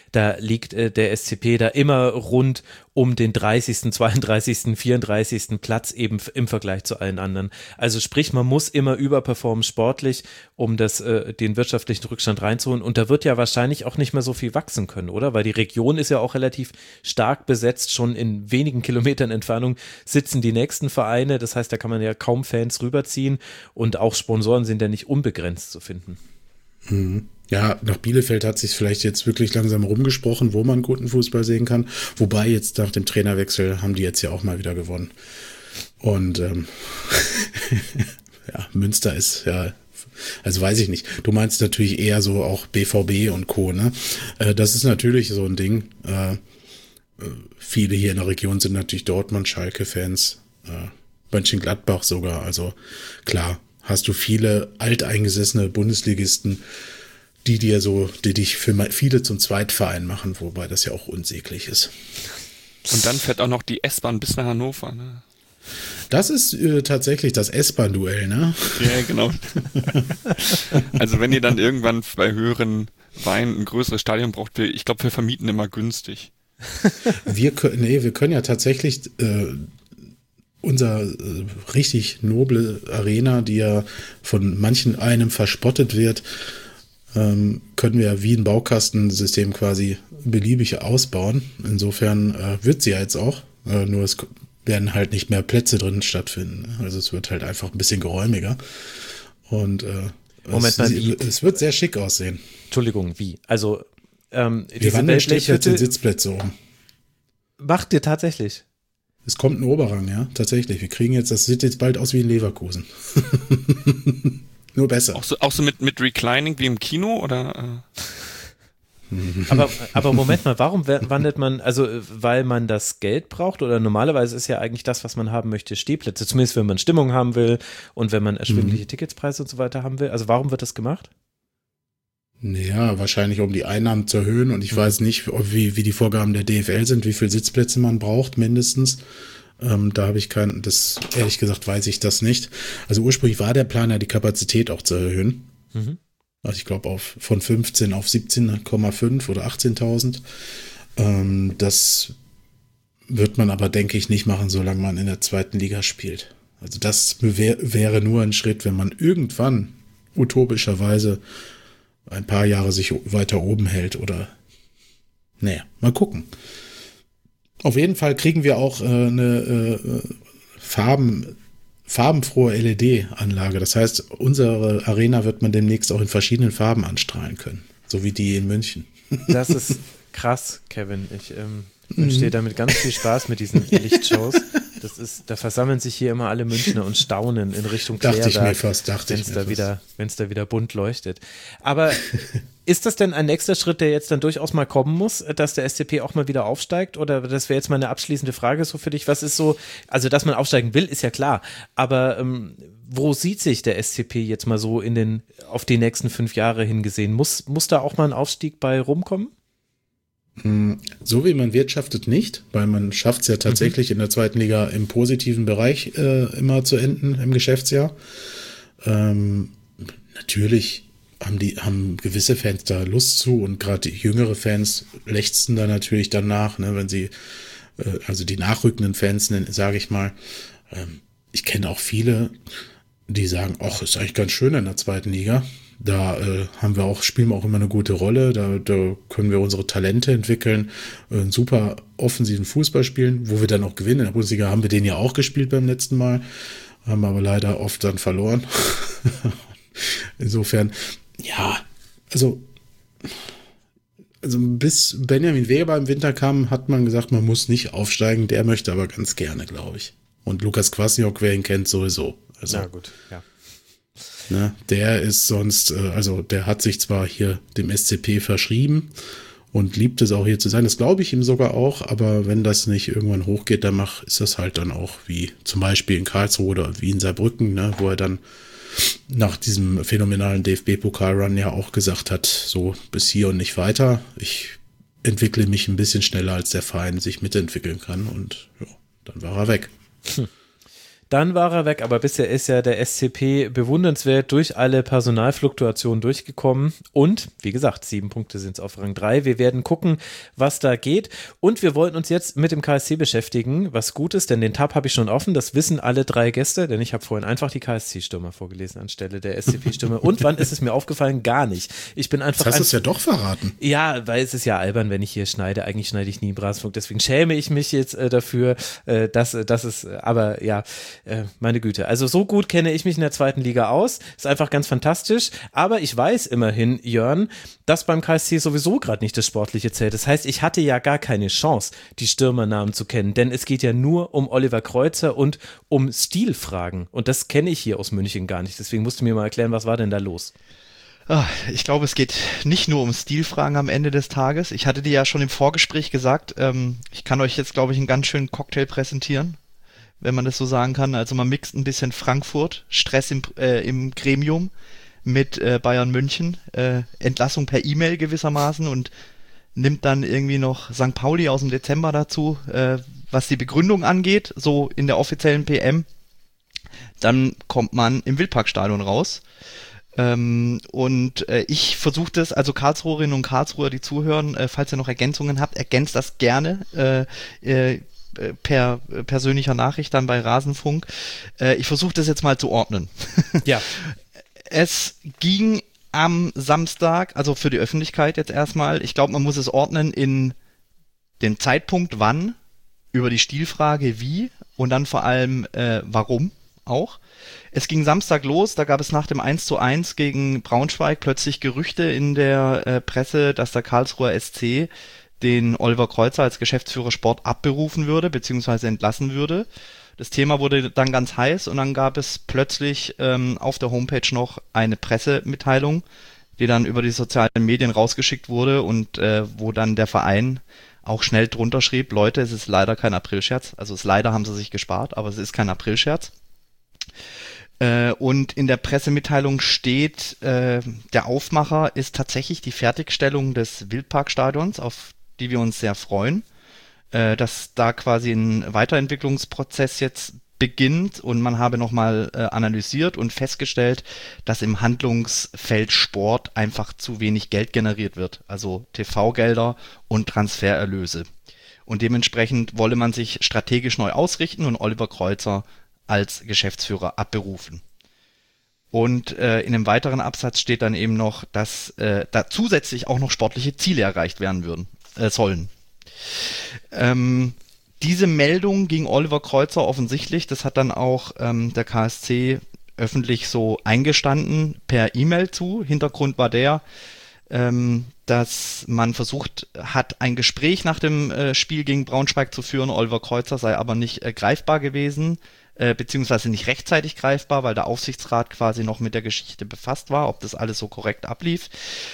da liegt äh, der S C P da immer rund um den dreißigsten, zweiunddreißigsten, vierunddreißigsten Platz eben im Vergleich zu allen anderen. Also sprich, man muss immer überperformen sportlich, um das, äh, den wirtschaftlichen Rückstand reinzuholen. Und da wird ja wahrscheinlich auch nicht mehr so viel wachsen können, oder? Weil die Region ist ja auch relativ stark besetzt. Schon in wenigen Kilometern Entfernung sitzen die nächsten Vereine. Das heißt, da kann man ja kaum Fans rüberziehen. Und auch Sponsoren sind ja nicht unbegrenzt zu finden. Mhm. Ja, nach Bielefeld hat sich vielleicht jetzt wirklich langsam rumgesprochen, wo man guten Fußball sehen kann. Wobei jetzt nach dem Trainerwechsel haben die jetzt ja auch mal wieder gewonnen. Und ähm, ja, Münster ist ja, also weiß ich nicht. Du meinst natürlich eher so auch B V B und Co. Ne? Äh, das ist natürlich so ein Ding. Äh, viele hier in der Region sind natürlich Dortmund, Schalke-Fans, äh, Mönchengladbach sogar. Also klar, hast du viele alteingesessene Bundesligisten, die dir so, die dich für viele zum Zweitverein machen, wobei das ja auch unsäglich ist. Und dann fährt auch noch die S-Bahn bis nach Hannover, ne? Das ist äh, tatsächlich das S-Bahn-Duell, ne? Ja, genau. Also wenn ihr dann irgendwann bei höheren Weinen ein größeres Stadion braucht, ich glaube, wir vermieten immer günstig. Wir können, nee, wir können ja tatsächlich äh, unser äh, richtig noble Arena, die ja von manchen einem verspottet wird, ähm, können wir wie ein Baukastensystem quasi beliebig ausbauen. Insofern äh, wird sie ja jetzt auch, äh, nur es werden halt nicht mehr Plätze drin stattfinden. Also es wird halt einfach ein bisschen geräumiger. Und äh, Moment es, mal, wie? es wird sehr schick aussehen. Entschuldigung, wie? Also ähm, Wir diese wandeln Stehplätze in Wellblechhütte Sitzplätze um. macht ihr tatsächlich? Es kommt ein Oberrang, ja, tatsächlich. Wir kriegen jetzt, das sieht jetzt bald aus wie in Leverkusen. Nur besser. Auch so, auch so mit, mit Reclining wie im Kino, oder? Aber, aber Moment mal, warum wandelt man, also weil man das Geld braucht, oder normalerweise ist ja eigentlich das, was man haben möchte, Stehplätze, zumindest wenn man Stimmung haben will und wenn man erschwingliche mhm. Ticketspreise und so weiter haben will. Also warum wird das gemacht? Ja, wahrscheinlich um die Einnahmen zu erhöhen, und ich mhm. weiß nicht, wie, wie die Vorgaben der D F L sind, wie viele Sitzplätze man braucht mindestens. Ähm, da habe ich kein, das ehrlich gesagt weiß ich das nicht. Also ursprünglich war der Plan ja, die Kapazität auch zu erhöhen. Mhm. Also ich glaube auf von fünfzehn auf siebzehn Komma fünf oder achtzehntausend. Ähm, das wird man aber, denke ich, nicht machen, solange man in der zweiten Liga spielt. Also das wär, wäre nur ein Schritt, wenn man irgendwann utopischerweise ein paar Jahre sich weiter oben hält oder, naja, mal gucken. Auf jeden Fall kriegen wir auch äh, eine äh, Farben, farbenfrohe L E D-Anlage. Das heißt, unsere Arena wird man demnächst auch in verschiedenen Farben anstrahlen können. So wie die in München. Das ist krass, Kevin. Ich ähm, wünsche dir damit ganz viel Spaß mit diesen Lichtshows. Das ist, da versammeln sich hier immer alle Münchner und staunen in Richtung Klärwerk, dachte ich mir fast, dachte ich mir da fast. wieder, wenn es da wieder bunt leuchtet. Aber ist das denn ein nächster Schritt, der jetzt dann durchaus mal kommen muss, dass der S C P auch mal wieder aufsteigt? Oder das wäre jetzt mal eine abschließende Frage so für dich. Was ist so, also dass man aufsteigen will, ist ja klar. Aber ähm, wo sieht sich der S C P jetzt mal so in den, auf die nächsten fünf Jahre hingesehen? Muss, muss da auch mal ein Aufstieg bei rumkommen? So wie man wirtschaftet nicht, weil man schafft es ja tatsächlich mhm. in der zweiten Liga im positiven Bereich äh, immer zu enden im Geschäftsjahr. Ähm, natürlich haben die haben gewisse Fans da Lust zu, und gerade jüngere Fans lechzen da natürlich danach, ne, wenn sie äh, also die nachrückenden Fans, sage ich mal. Ähm, ich kenne auch viele, die sagen, ach, ist eigentlich ganz schön in der zweiten Liga. Da äh, haben wir auch, spielen wir auch immer eine gute Rolle, da, da können wir unsere Talente entwickeln, äh, einen super offensiven Fußball spielen, wo wir dann auch gewinnen. In der Bundesliga haben wir den ja auch gespielt beim letzten Mal, haben aber leider oft dann verloren. Insofern, ja, also, also bis Benjamin Weber im Winter kam, hat man gesagt, man muss nicht aufsteigen, der möchte aber ganz gerne, glaube ich. Und Lukas Kwasniok, wer ihn kennt, sowieso. Also, ja, gut, ja. Ne, der ist sonst, also der hat sich zwar hier dem S C P verschrieben und liebt es auch hier zu sein, das glaube ich ihm sogar auch, aber wenn das nicht irgendwann hochgeht, dann mach, ist das halt dann auch wie zum Beispiel in Karlsruhe oder wie in Saarbrücken, ne, wo er dann nach diesem phänomenalen D F B-Pokal-Run ja auch gesagt hat, so bis hier und nicht weiter. Ich entwickle mich ein bisschen schneller, als der Verein sich mitentwickeln kann, und ja, dann war er weg. Hm. Dann war er weg, aber bisher ist ja der S C P bewundernswert durch alle Personalfluktuationen durchgekommen und, wie gesagt, sieben Punkte sind es auf Rang drei. Wir werden gucken, was da geht und wir wollten uns jetzt mit dem K S C beschäftigen, was gut ist, denn den Tab habe ich schon offen, das wissen alle drei Gäste, denn ich habe vorhin einfach die K S C-Stürmer vorgelesen anstelle der S C P-Stürmer und wann ist es mir aufgefallen? Gar nicht. Ich bin einfach... Jetzt hast du ein, es ja doch verraten. Ja, weil es ist ja albern, wenn ich hier schneide, eigentlich schneide ich nie im Rasenfunk, deswegen schäme ich mich jetzt äh, dafür, äh, dass, äh, dass es, aber ja, äh, meine Güte, also so gut kenne ich mich in der zweiten Liga aus, ist einfach ganz fantastisch, aber ich weiß immerhin, Jörn, dass beim K S C sowieso gerade nicht das Sportliche zählt. Das heißt, ich hatte ja gar keine Chance, die Stürmernamen zu kennen, denn es geht ja nur um Oliver Kreuzer und um Stilfragen und das kenne ich hier aus München gar nicht, deswegen musst du mir mal erklären, was war denn da los? Ich glaube, es geht nicht nur um Stilfragen am Ende des Tages. Ich hatte dir ja schon im Vorgespräch gesagt, ähm, ich kann euch jetzt, glaube ich, einen ganz schönen Cocktail präsentieren, wenn man das so sagen kann. Also man mixt ein bisschen Frankfurt, Stress im, äh, im Gremium mit äh, Bayern München, äh, Entlassung per E-Mail gewissermaßen und nimmt dann irgendwie noch Sankt Pauli aus dem Dezember dazu, äh, was die Begründung angeht, so in der offiziellen P M. Dann kommt man im Wildparkstadion raus. Ähm, und äh, ich versuche das, also Karlsruherinnen und Karlsruher, die zuhören, äh, falls ihr noch Ergänzungen habt, ergänzt das gerne äh, äh, per äh, persönlicher Nachricht dann bei Rasenfunk. Äh, ich versuche das jetzt mal zu ordnen. Ja. Es ging am Samstag, also für die Öffentlichkeit jetzt erstmal, ich glaube, man muss es ordnen in den Zeitpunkt, wann, über die Stilfrage wie und dann vor allem äh, warum auch. Es ging Samstag los, da gab es nach dem eins zu eins gegen Braunschweig plötzlich Gerüchte in der äh, Presse, dass der Karlsruher S C den Oliver Kreuzer als Geschäftsführer Sport abberufen würde, beziehungsweise entlassen würde. Das Thema wurde dann ganz heiß und dann gab es plötzlich ähm, auf der Homepage noch eine Pressemitteilung, die dann über die sozialen Medien rausgeschickt wurde und äh, wo dann der Verein auch schnell drunter schrieb, Leute, es ist leider kein Aprilscherz. Also es leider haben sie sich gespart, aber es ist kein Aprilscherz. Äh, und in der Pressemitteilung steht, äh, der Aufmacher ist tatsächlich die Fertigstellung des Wildparkstadions, auf die wir uns sehr freuen, äh, dass da quasi ein Weiterentwicklungsprozess jetzt beginnt und man habe nochmal äh, analysiert und festgestellt, dass im Handlungsfeld Sport einfach zu wenig Geld generiert wird, also T V-Gelder und Transfererlöse. Und dementsprechend wolle man sich strategisch neu ausrichten und Oliver Kreuzer als Geschäftsführer abberufen. Und äh, in einem weiteren Absatz steht dann eben noch, dass äh, da zusätzlich auch noch sportliche Ziele erreicht werden würden, äh, sollen. Ähm, diese Meldung ging Oliver Kreuzer offensichtlich, das hat dann auch ähm, der K S C öffentlich so eingestanden, per E-Mail zu. Hintergrund war der, ähm, dass man versucht hat, ein Gespräch nach dem äh, Spiel gegen Braunschweig zu führen. Oliver Kreuzer sei aber nicht äh, greifbar gewesen, äh, beziehungsweise nicht rechtzeitig greifbar, weil der Aufsichtsrat quasi noch mit der Geschichte befasst war, ob das alles so korrekt ablief.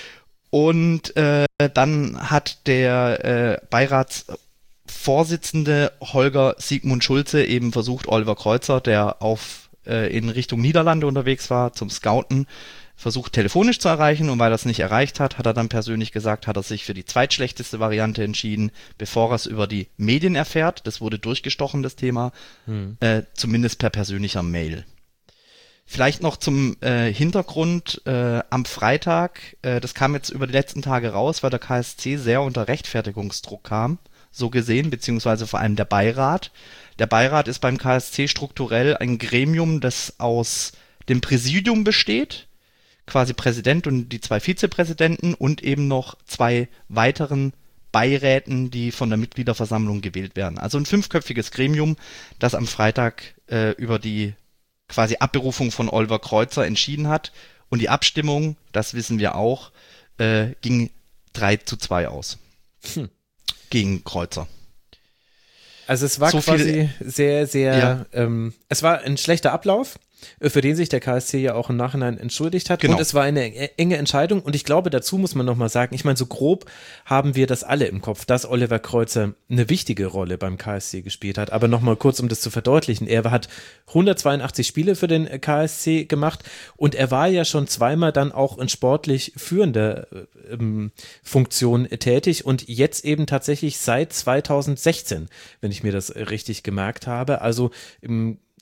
Und äh, dann hat der äh, Beiratsvorsitzende Holger Sigmund Schulze eben versucht, Oliver Kreuzer, der auf äh, in Richtung Niederlande unterwegs war, zum Scouten, versucht telefonisch zu erreichen, und weil er es nicht erreicht hat, hat er dann persönlich gesagt, hat er sich für die zweitschlechteste Variante entschieden, bevor er es über die Medien erfährt. Das wurde durchgestochen, das Thema, hm. äh, zumindest per persönlicher Mail. Vielleicht noch zum äh, Hintergrund, äh, am Freitag, äh, das kam jetzt über die letzten Tage raus, weil der K S C sehr unter Rechtfertigungsdruck kam, so gesehen, beziehungsweise vor allem der Beirat. Der Beirat ist beim K S C strukturell ein Gremium, das aus dem Präsidium besteht, quasi Präsident und die zwei Vizepräsidenten und eben noch zwei weiteren Beiräten, die von der Mitgliederversammlung gewählt werden. Also ein fünfköpfiges Gremium, das am Freitag äh, über die quasi Abberufung von Oliver Kreuzer entschieden hat. Und die Abstimmung, das wissen wir auch, äh, ging drei zu zwei aus. Hm. Gegen Kreuzer. Also es war so quasi viel, sehr, sehr, ja. ähm, es war ein schlechter Ablauf, für den sich der K S C ja auch im Nachhinein entschuldigt hat. Genau. Und es war eine enge Entscheidung. Und ich glaube, dazu muss man nochmal sagen, ich meine, so grob haben wir das alle im Kopf, dass Oliver Kreuzer eine wichtige Rolle beim K S C gespielt hat. Aber nochmal kurz, um das zu verdeutlichen. Er hat hundertzweiundachtzig Spiele für den K S C gemacht und er war ja schon zweimal dann auch in sportlich führender ähm, Funktion tätig und jetzt eben tatsächlich seit zweitausendsechzehn, wenn ich mir das richtig gemerkt habe. Also im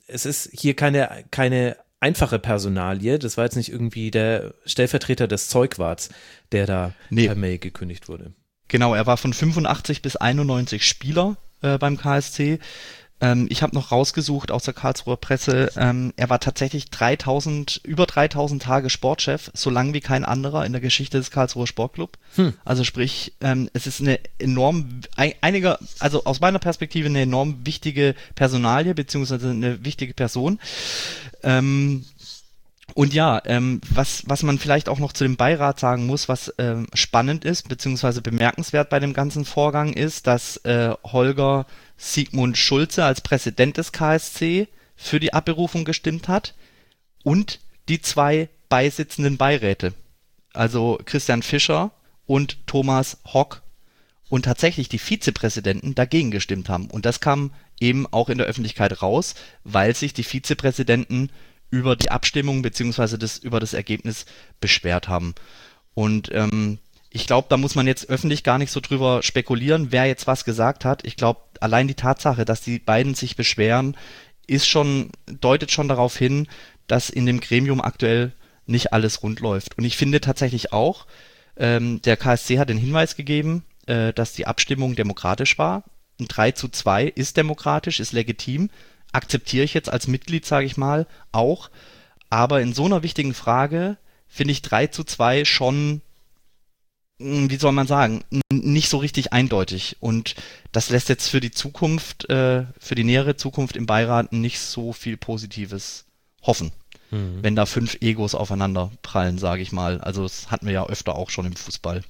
es ist hier keine, keine einfache Personalie. Das war jetzt nicht irgendwie der Stellvertreter des Zeugwarts, der da nee. per Mail gekündigt wurde. Genau, er war von fünfundachtzig bis einundneunzig Spieler äh, beim K S C. Ähm, ich habe noch rausgesucht aus der Karlsruher Presse, ähm, er war tatsächlich dreitausend, über dreitausend Tage Sportchef, so lang wie kein anderer in der Geschichte des Karlsruher Sportclub. Hm. Also sprich, ähm, es ist eine enorm, ein, einiger, also aus meiner Perspektive eine enorm wichtige Personalie, beziehungsweise eine wichtige Person. Ähm, Und ja, ähm, was, was man vielleicht auch noch zu dem Beirat sagen muss, was ähm, spannend ist, beziehungsweise bemerkenswert bei dem ganzen Vorgang ist, dass äh, Holger Sigmund Schulze als Präsident des K S C für die Abberufung gestimmt hat und die zwei beisitzenden Beiräte, also Christian Fischer und Thomas Hock, und tatsächlich die Vizepräsidenten dagegen gestimmt haben. Und das kam eben auch in der Öffentlichkeit raus, weil sich die Vizepräsidenten über die Abstimmung beziehungsweise das, über das Ergebnis beschwert haben. Und ähm, ich glaube, da muss man jetzt öffentlich gar nicht so drüber spekulieren, wer jetzt was gesagt hat. Ich glaube, allein die Tatsache, dass die beiden sich beschweren, ist schon, deutet schon darauf hin, dass in dem Gremium aktuell nicht alles rund läuft. Und ich finde tatsächlich auch, ähm, der K S C hat den Hinweis gegeben, äh, dass die Abstimmung demokratisch war. Ein drei zu zwei ist demokratisch, ist legitim. Akzeptiere ich jetzt als Mitglied, sage ich mal, auch. Aber in so einer wichtigen Frage finde ich drei zu zwei schon, wie soll man sagen, nicht so richtig eindeutig. Und das lässt jetzt für die Zukunft, äh, für die nähere Zukunft im Beirat nicht so viel Positives hoffen. Mhm. Wenn da fünf Egos aufeinander prallen, sage ich mal. Also das hatten wir ja öfter auch schon im Fußball.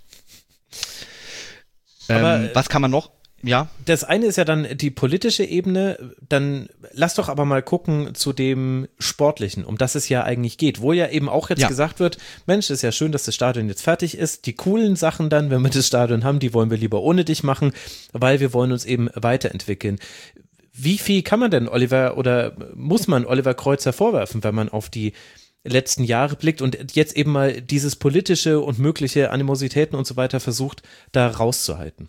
Aber ähm, was kann man noch? Ja. Das eine ist ja dann die politische Ebene, dann lass doch aber mal gucken zu dem Sportlichen, um das es ja eigentlich geht, wo ja eben auch jetzt ja. gesagt wird, Mensch, ist ja schön, dass das Stadion jetzt fertig ist, die coolen Sachen dann, wenn wir das Stadion haben, die wollen wir lieber ohne dich machen, weil wir wollen uns eben weiterentwickeln. Wie viel kann man denn Oliver oder muss man Oliver Kreuzer vorwerfen, wenn man auf die letzten Jahre blickt und jetzt eben mal dieses politische und mögliche Animositäten und so weiter versucht, da rauszuhalten?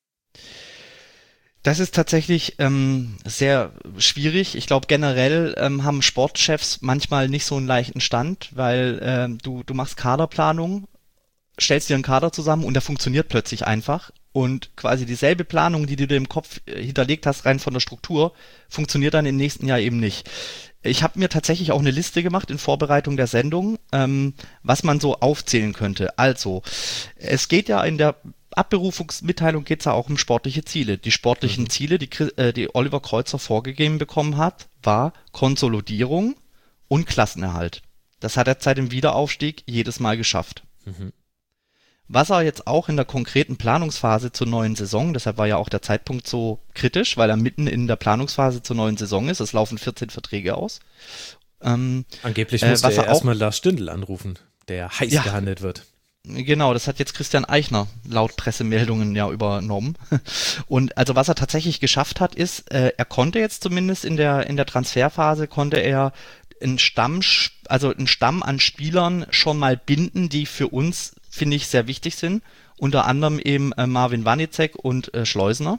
Das ist tatsächlich ähm, sehr schwierig. Ich glaube, generell ähm, haben Sportchefs manchmal nicht so einen leichten Stand, weil ähm, du, du machst Kaderplanung, stellst dir einen Kader zusammen und der funktioniert plötzlich einfach. Und quasi dieselbe Planung, die du dir im Kopf hinterlegt hast, rein von der Struktur, funktioniert dann im nächsten Jahr eben nicht. Ich habe mir tatsächlich auch eine Liste gemacht in Vorbereitung der Sendung, ähm, was man so aufzählen könnte. Also, es geht ja in der Abberufungsmitteilung geht es ja auch um sportliche Ziele. Die sportlichen mhm. Ziele, die, äh, die Oliver Kreuzer vorgegeben bekommen hat, war Konsolidierung und Klassenerhalt. Das hat er seit dem Wiederaufstieg jedes Mal geschafft. Mhm. Was er jetzt auch in der konkreten Planungsphase zur neuen Saison, deshalb war ja auch der Zeitpunkt so kritisch, weil er mitten in der Planungsphase zur neuen Saison ist, es laufen vierzehn Verträge aus. Ähm, Angeblich musste äh, er erstmal Lars Stindl anrufen, der heiß ja, gehandelt wird. Genau, das hat jetzt Christian Eichner laut Pressemeldungen ja übernommen. Und also was er tatsächlich geschafft hat, ist, äh, er konnte jetzt zumindest in der in der Transferphase, konnte er einen Stamm, also einen Stamm an Spielern schon mal binden, die für uns, finde ich, sehr wichtig sind. Unter anderem eben äh, Marvin Wanicek und äh, Schleusner.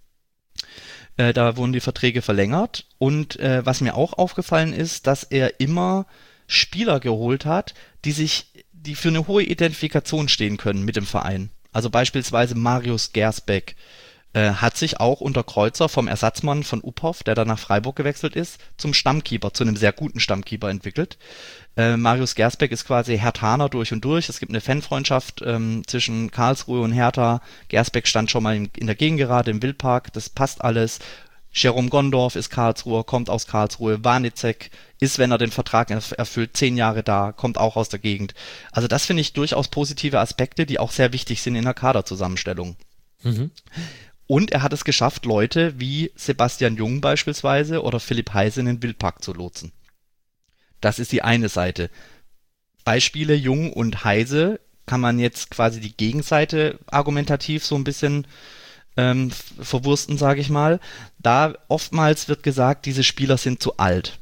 Äh, da wurden die Verträge verlängert. Und äh, was mir auch aufgefallen ist, dass er immer Spieler geholt hat, die sich die für eine hohe Identifikation stehen können mit dem Verein. Also beispielsweise Marius Gersbeck äh, hat sich auch unter Kreuzer vom Ersatzmann von Uphoff, der dann nach Freiburg gewechselt ist, zum Stammkeeper, zu einem sehr guten Stammkeeper entwickelt. Äh, Marius Gersbeck ist quasi Herthaner durch und durch. Es gibt eine Fanfreundschaft ähm, zwischen Karlsruhe und Hertha. Gersbeck stand schon mal in, in der Gegengerade im Wildpark, das passt alles. Jerome Gondorf ist Karlsruher, kommt aus Karlsruhe. Wanicek ist, wenn er den Vertrag erfüllt, zehn Jahre da, kommt auch aus der Gegend. Also das finde ich durchaus positive Aspekte, die auch sehr wichtig sind in der Kaderzusammenstellung. Mhm. Und er hat es geschafft, Leute wie Sebastian Jung beispielsweise oder Philipp Heise in den Wildpark zu lotsen. Das ist die eine Seite. Beispiele Jung und Heise kann man jetzt quasi die Gegenseite argumentativ so ein bisschen Ähm, verwursten, sage ich mal. Da oftmals wird gesagt, diese Spieler sind zu alt.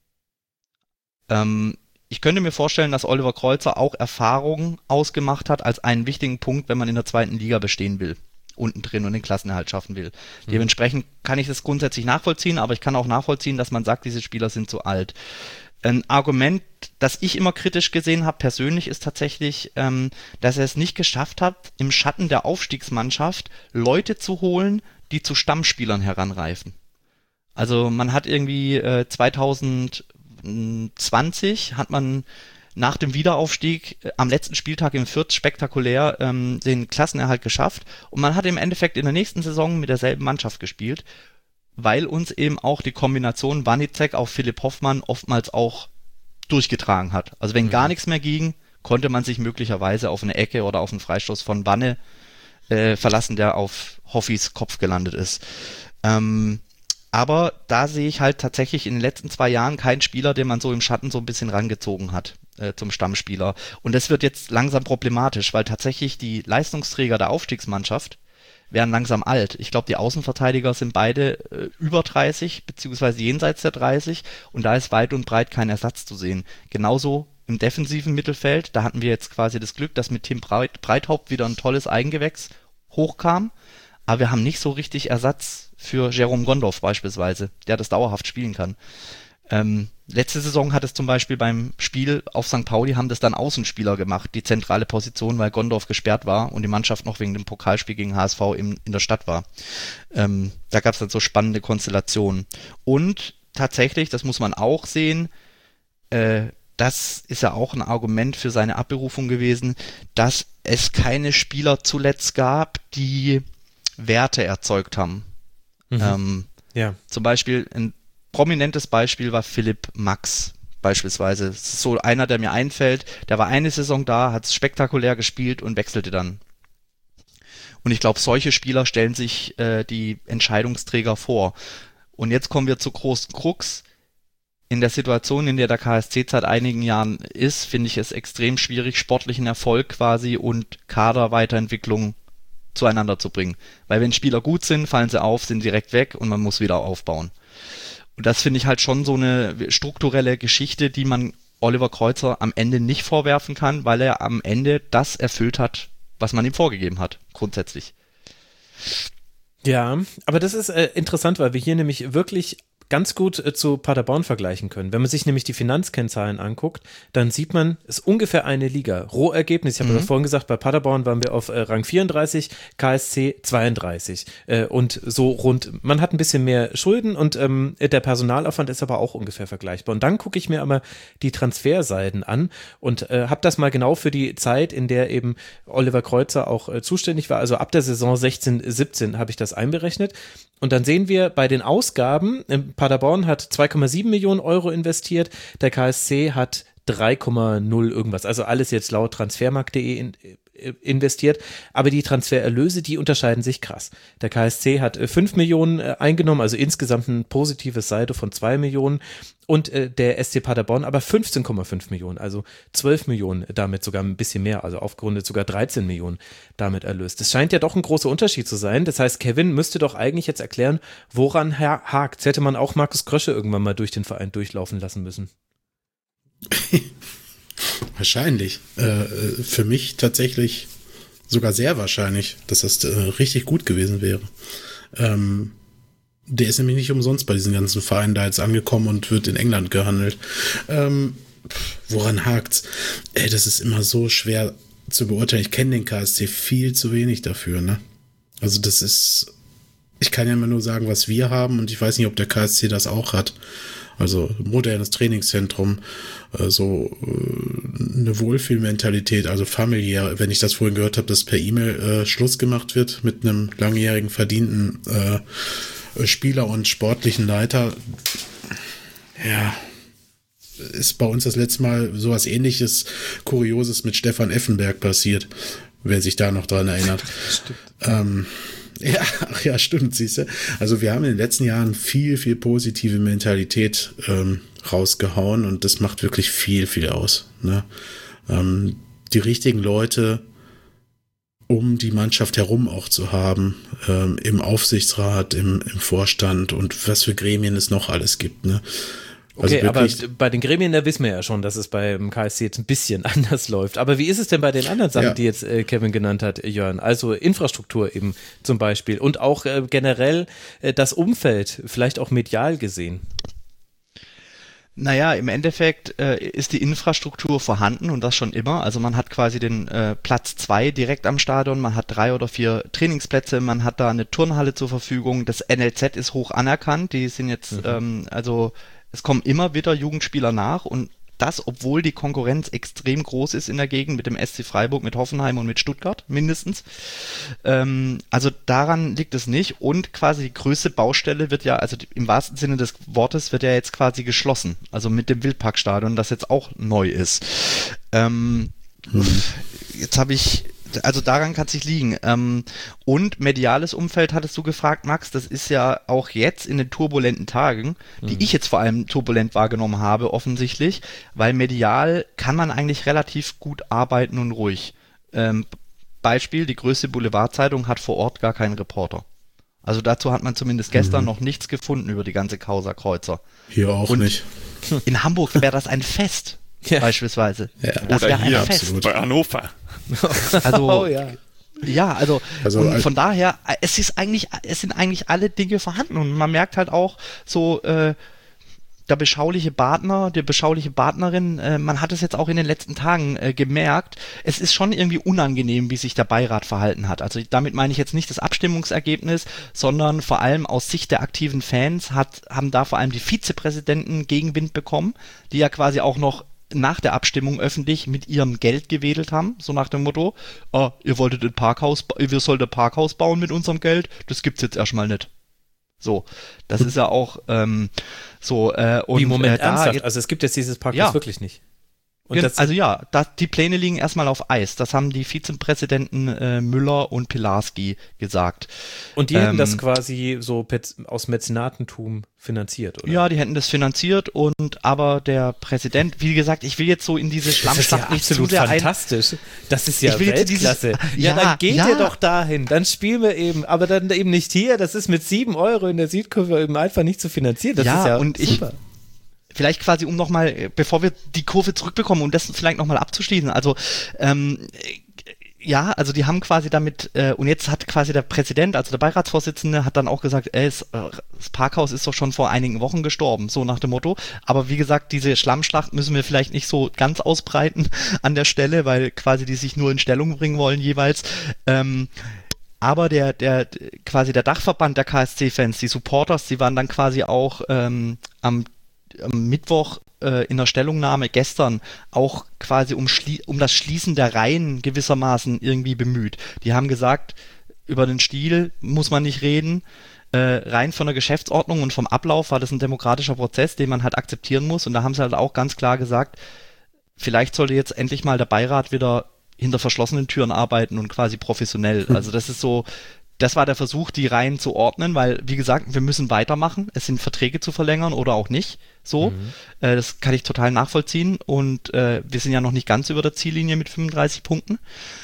Ähm, ich könnte mir vorstellen, dass Oliver Kreuzer auch Erfahrung ausgemacht hat als einen wichtigen Punkt, wenn man in der zweiten Liga bestehen will. unten drin und den Klassenerhalt schaffen will. Mhm. Dementsprechend kann ich das grundsätzlich nachvollziehen, aber ich kann auch nachvollziehen, dass man sagt, diese Spieler sind zu alt. Ein Argument, das ich immer kritisch gesehen habe, persönlich, ist tatsächlich, ähm, dass er es nicht geschafft hat, im Schatten der Aufstiegsmannschaft Leute zu holen, die zu Stammspielern heranreifen. Also man hat irgendwie äh, zwanzig zwanzig hat man nach dem Wiederaufstieg äh, am letzten Spieltag im Fürth spektakulär ähm, den Klassenerhalt geschafft und man hat im Endeffekt in der nächsten Saison mit derselben Mannschaft gespielt, weil uns eben auch die Kombination Wanizek auf Philipp Hoffmann oftmals auch durchgetragen hat. Also wenn mhm. gar nichts mehr ging, konnte man sich möglicherweise auf eine Ecke oder auf einen Freistoß von Wanne äh, verlassen, der auf Hoffis Kopf gelandet ist. Ähm, aber da sehe ich halt tatsächlich in den letzten zwei Jahren keinen Spieler, den man so im Schatten so ein bisschen rangezogen hat äh, zum Stammspieler. Und das wird jetzt langsam problematisch, weil tatsächlich die Leistungsträger der Aufstiegsmannschaft werden langsam alt. Ich glaube, die Außenverteidiger sind beide äh, über dreißig, beziehungsweise jenseits der dreißig und da ist weit und breit kein Ersatz zu sehen. Genauso im defensiven Mittelfeld, da hatten wir jetzt quasi das Glück, dass mit Tim Breit, Breithaupt wieder ein tolles Eigengewächs hochkam, aber wir haben nicht so richtig Ersatz für Jerome Gondorf beispielsweise, der das dauerhaft spielen kann. Ähm, letzte Saison hat es zum Beispiel beim Spiel auf Sankt Pauli haben das dann Außenspieler gemacht, die zentrale Position, weil Gondorf gesperrt war und die Mannschaft noch wegen dem Pokalspiel gegen H S V in, in der Stadt war. Ähm, da gab es dann so spannende Konstellationen. Und tatsächlich, das muss man auch sehen, äh, das ist ja auch ein Argument für seine Abberufung gewesen, dass es keine Spieler zuletzt gab, die Werte erzeugt haben. Mhm. Ähm, ja. Zum Beispiel ein prominentes Beispiel war Philipp Max beispielsweise. Das ist so einer, der mir einfällt. Der war eine Saison da, hat spektakulär gespielt und wechselte dann. Und ich glaube, solche Spieler stellen sich äh, die Entscheidungsträger vor. Und jetzt kommen wir zur großen Krux. In der Situation, in der der K S C seit einigen Jahren ist, finde ich es extrem schwierig, sportlichen Erfolg quasi und Kaderweiterentwicklung zueinander zu bringen. Weil wenn Spieler gut sind, fallen sie auf, sind direkt weg und man muss wieder aufbauen. Und das finde ich halt schon so eine strukturelle Geschichte, die man Oliver Kreuzer am Ende nicht vorwerfen kann, weil er am Ende das erfüllt hat, was man ihm vorgegeben hat, grundsätzlich. Ja, aber das ist äh, interessant, weil wir hier nämlich wirklich ganz gut äh, zu Paderborn vergleichen können. Wenn man sich nämlich die Finanzkennzahlen anguckt, dann sieht man, es ist ungefähr eine Liga. Rohergebnis, ich habe mhm. ja vorhin gesagt, bei Paderborn waren wir auf äh, Rang vierunddreißig, K S C zweiunddreißig äh, und so rund, man hat ein bisschen mehr Schulden und ähm, der Personalaufwand ist aber auch ungefähr vergleichbar. Und dann gucke ich mir aber die Transferseiten an und äh, habe das mal genau für die Zeit, in der eben Oliver Kreuzer auch äh, zuständig war, also ab der Saison sechzehn siebzehn habe ich das einberechnet. Und dann sehen wir bei den Ausgaben, Paderborn hat zwei Komma sieben Millionen Euro investiert, der K S C hat drei Komma null irgendwas, also alles jetzt laut transfermarkt punkt de in, investiert, aber die Transfererlöse, die unterscheiden sich krass. Der K S C hat fünf Millionen eingenommen, also insgesamt ein positives Saldo von zwei Millionen und äh, der S C Paderborn aber fünfzehn Komma fünf Millionen, also zwölf Millionen damit sogar ein bisschen mehr, also aufgerundet sogar dreizehn Millionen damit erlöst. Das scheint ja doch ein großer Unterschied zu sein. Das heißt, Kevin müsste doch eigentlich jetzt erklären, woran ha- hakt. Hätte man auch Markus Krösche irgendwann mal durch den Verein durchlaufen lassen müssen. Wahrscheinlich. Äh, für mich tatsächlich sogar sehr wahrscheinlich, dass das äh, richtig gut gewesen wäre. Ähm, der ist nämlich nicht umsonst bei diesen ganzen Vereinen da jetzt angekommen und wird in England gehandelt. Ähm, woran hakt's? Ey, das ist immer so schwer zu beurteilen. Ich kenne den K S C viel zu wenig dafür, ne? Also das ist, ich kann ja immer nur sagen, was wir haben und ich weiß nicht, ob der K S C das auch hat. Also modernes Trainingszentrum, so eine Wohlfühlmentalität, also familiär. Wenn ich das vorhin gehört habe, dass per E-Mail äh, Schluss gemacht wird mit einem langjährigen verdienten äh, Spieler und sportlichen Leiter, ja, ist bei uns das letzte Mal sowas Ähnliches, Kurioses mit Stefan Effenberg passiert, wer sich da noch dran erinnert. Stimmt. Ähm, Ja, ach ja, stimmt, siehst du. Also wir haben in den letzten Jahren viel, viel positive Mentalität ähm, rausgehauen und das macht wirklich viel, viel aus. Ne? Ähm, die richtigen Leute um die Mannschaft herum auch zu haben, ähm, im Aufsichtsrat, im, im Vorstand und was für Gremien es noch alles gibt. Ne? Okay, also aber wirklich, bei den Gremien, da wissen wir ja schon, dass es beim K S C jetzt ein bisschen anders läuft. Aber wie ist es denn bei den anderen Sachen, Ja. die jetzt äh, Kevin genannt hat, Jörn? Also Infrastruktur eben zum Beispiel und auch äh, generell äh, das Umfeld, vielleicht auch medial gesehen. Naja, im Endeffekt äh, ist die Infrastruktur vorhanden und das schon immer. Also man hat quasi den äh, Platz zwei direkt am Stadion, man hat drei oder vier Trainingsplätze, man hat da eine Turnhalle zur Verfügung. Das N L Z ist hoch anerkannt, die sind jetzt, mhm. ähm, also es kommen immer wieder Jugendspieler nach und das, obwohl die Konkurrenz extrem groß ist in der Gegend mit dem S C Freiburg, mit Hoffenheim und mit Stuttgart mindestens. Ähm, also daran liegt es nicht und quasi die größte Baustelle wird ja, also im wahrsten Sinne des Wortes, wird ja jetzt quasi geschlossen. Also mit dem Wildparkstadion, das jetzt auch neu ist. Ähm, hm. Jetzt habe ich... Also daran kann es nicht liegen. Ähm, und mediales Umfeld hattest du gefragt, Max, das ist ja auch jetzt in den turbulenten Tagen, die mhm. ich jetzt vor allem turbulent wahrgenommen habe, offensichtlich, weil medial kann man eigentlich relativ gut arbeiten und ruhig. Ähm, Beispiel, die größte Boulevardzeitung hat vor Ort gar keinen Reporter. Also dazu hat man zumindest gestern mhm. noch nichts gefunden über die ganze Causa Kreuzer. Hier auch und nicht. In Hamburg wäre das ein Fest, ja. beispielsweise. Ja. Das Oder hier, ein Fest. Absolut. Bei Hannover. Also, oh, ja. ja, also, also und als von daher, es ist eigentlich, es sind eigentlich alle Dinge vorhanden und man merkt halt auch so, äh, der beschauliche Partner, die beschauliche Partnerin, äh, man hat es jetzt auch in den letzten Tagen äh, gemerkt, es ist schon irgendwie unangenehm, wie sich der Beirat verhalten hat. Also damit meine ich jetzt nicht das Abstimmungsergebnis, sondern vor allem aus Sicht der aktiven Fans hat, haben da vor allem die Vizepräsidenten Gegenwind bekommen, die ja quasi auch noch nach der Abstimmung öffentlich mit ihrem Geld gewedelt haben, so nach dem Motto, ah, ihr wolltet ein Parkhaus, wir sollten ein Parkhaus bauen mit unserem Geld, das gibt's jetzt erstmal nicht. So, das ist ja auch ähm, so äh, und Wie, Moment, äh, da ernsthaft? jetzt, Also es gibt jetzt dieses Parkhaus ja. wirklich nicht? Und Gen- das, also ja, das, die Pläne liegen erstmal auf Eis. Das haben die Vizepräsidenten äh, Müller und Pilarski gesagt. und die hätten ähm, das quasi so pez- aus Mäzenatentum finanziert, oder? Ja, die hätten das finanziert und aber der Präsident, wie gesagt, ich will jetzt so in diese Das ist Schlammschlacht ja nicht zu absolut sehr ein. fantastisch. Das ist ja Ich will jetzt Weltklasse. dieses- ja, ja, dann geht ja. ihr doch dahin. Dann spielen wir eben, aber dann eben nicht hier. Das ist mit sieben Euro in der Südkurve eben einfach nicht zu finanzieren. Das Ja, ist ja und ich- super. Vielleicht quasi, um nochmal, bevor wir die Kurve zurückbekommen, um das vielleicht nochmal abzuschließen. Also, ähm, ja, also die haben quasi damit, äh, und jetzt hat quasi der Präsident, also der Beiratsvorsitzende, hat dann auch gesagt, ey, das, äh, das Parkhaus ist doch schon vor einigen Wochen gestorben, so nach dem Motto. Aber wie gesagt, diese Schlammschlacht müssen wir vielleicht nicht so ganz ausbreiten an der Stelle, weil quasi die sich nur in Stellung bringen wollen jeweils. Ähm, aber der, der, quasi der Dachverband der K S C-Fans, die Supporters, die waren dann quasi auch ähm, am am Mittwoch äh, in der Stellungnahme gestern auch quasi um, Schlie- um das Schließen der Reihen gewissermaßen irgendwie bemüht. Die haben gesagt, über den Stil muss man nicht reden. Äh, rein von der Geschäftsordnung und vom Ablauf war das ein demokratischer Prozess, den man halt akzeptieren muss. Und da haben sie halt auch ganz klar gesagt, vielleicht sollte jetzt endlich mal der Beirat wieder hinter verschlossenen Türen arbeiten und quasi professionell. Also das ist so, das war der Versuch, die Reihen zu ordnen, weil, wie gesagt, wir müssen weitermachen. Es sind Verträge zu verlängern oder auch nicht. So, mhm. äh, das kann ich total nachvollziehen. Und äh, wir sind ja noch nicht ganz über der Ziellinie mit fünfunddreißig Punkten.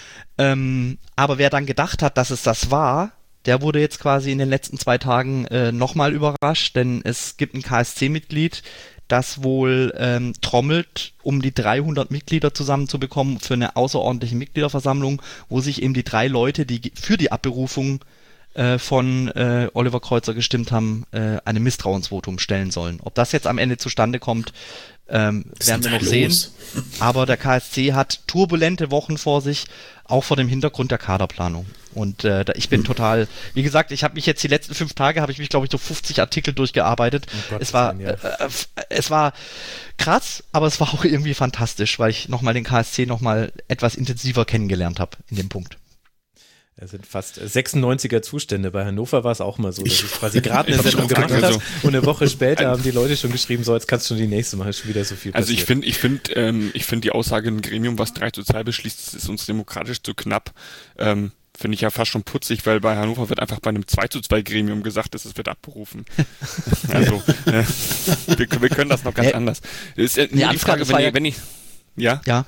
Ähm, aber wer dann gedacht hat, dass es das war, der wurde jetzt quasi in den letzten zwei Tagen äh, nochmal überrascht, denn es gibt ein K S C-Mitglied, das wohl ähm, trommelt, um die dreihundert Mitglieder zusammenzubekommen für eine außerordentliche Mitgliederversammlung, wo sich eben die drei Leute, die für die Abberufung äh, von äh, Oliver Kreuzer gestimmt haben, äh, einem Misstrauensvotum stellen sollen. Ob das jetzt am Ende zustande kommt, ähm, werden wir noch sehen. Aber der K S C hat turbulente Wochen vor sich, auch vor dem Hintergrund der Kaderplanung. Und äh, ich bin hm. total, wie gesagt, ich habe mich jetzt die letzten fünf Tage, habe ich mich, glaube ich, durch fünfzig Artikel durchgearbeitet. Oh es war, Willen, ja. äh, es war krass, aber es war auch irgendwie fantastisch, weil ich nochmal den K S C nochmal etwas intensiver kennengelernt habe in dem Punkt. Es sind fast sechsundneunziger Zustände. Bei Hannover war es auch mal so, dass ich quasi gerade eine Sendung gemacht also, habe und eine Woche später haben die Leute schon geschrieben, so jetzt kannst du schon die nächste machen, ist schon wieder so viel passiert. Also ich finde, ich finde, ähm, ich finde die Aussage im Gremium, was drei zu zwei beschließt, ist uns demokratisch zu knapp. Ähm, finde ich ja fast schon putzig, weil bei Hannover wird einfach bei einem zwei zu zwei Gremium gesagt, dass es wird abberufen. Also äh, wir, wir können das noch ganz ja, anders. Ist ja nur die Frage, wenn, ihr, wenn ich, ja? Ja.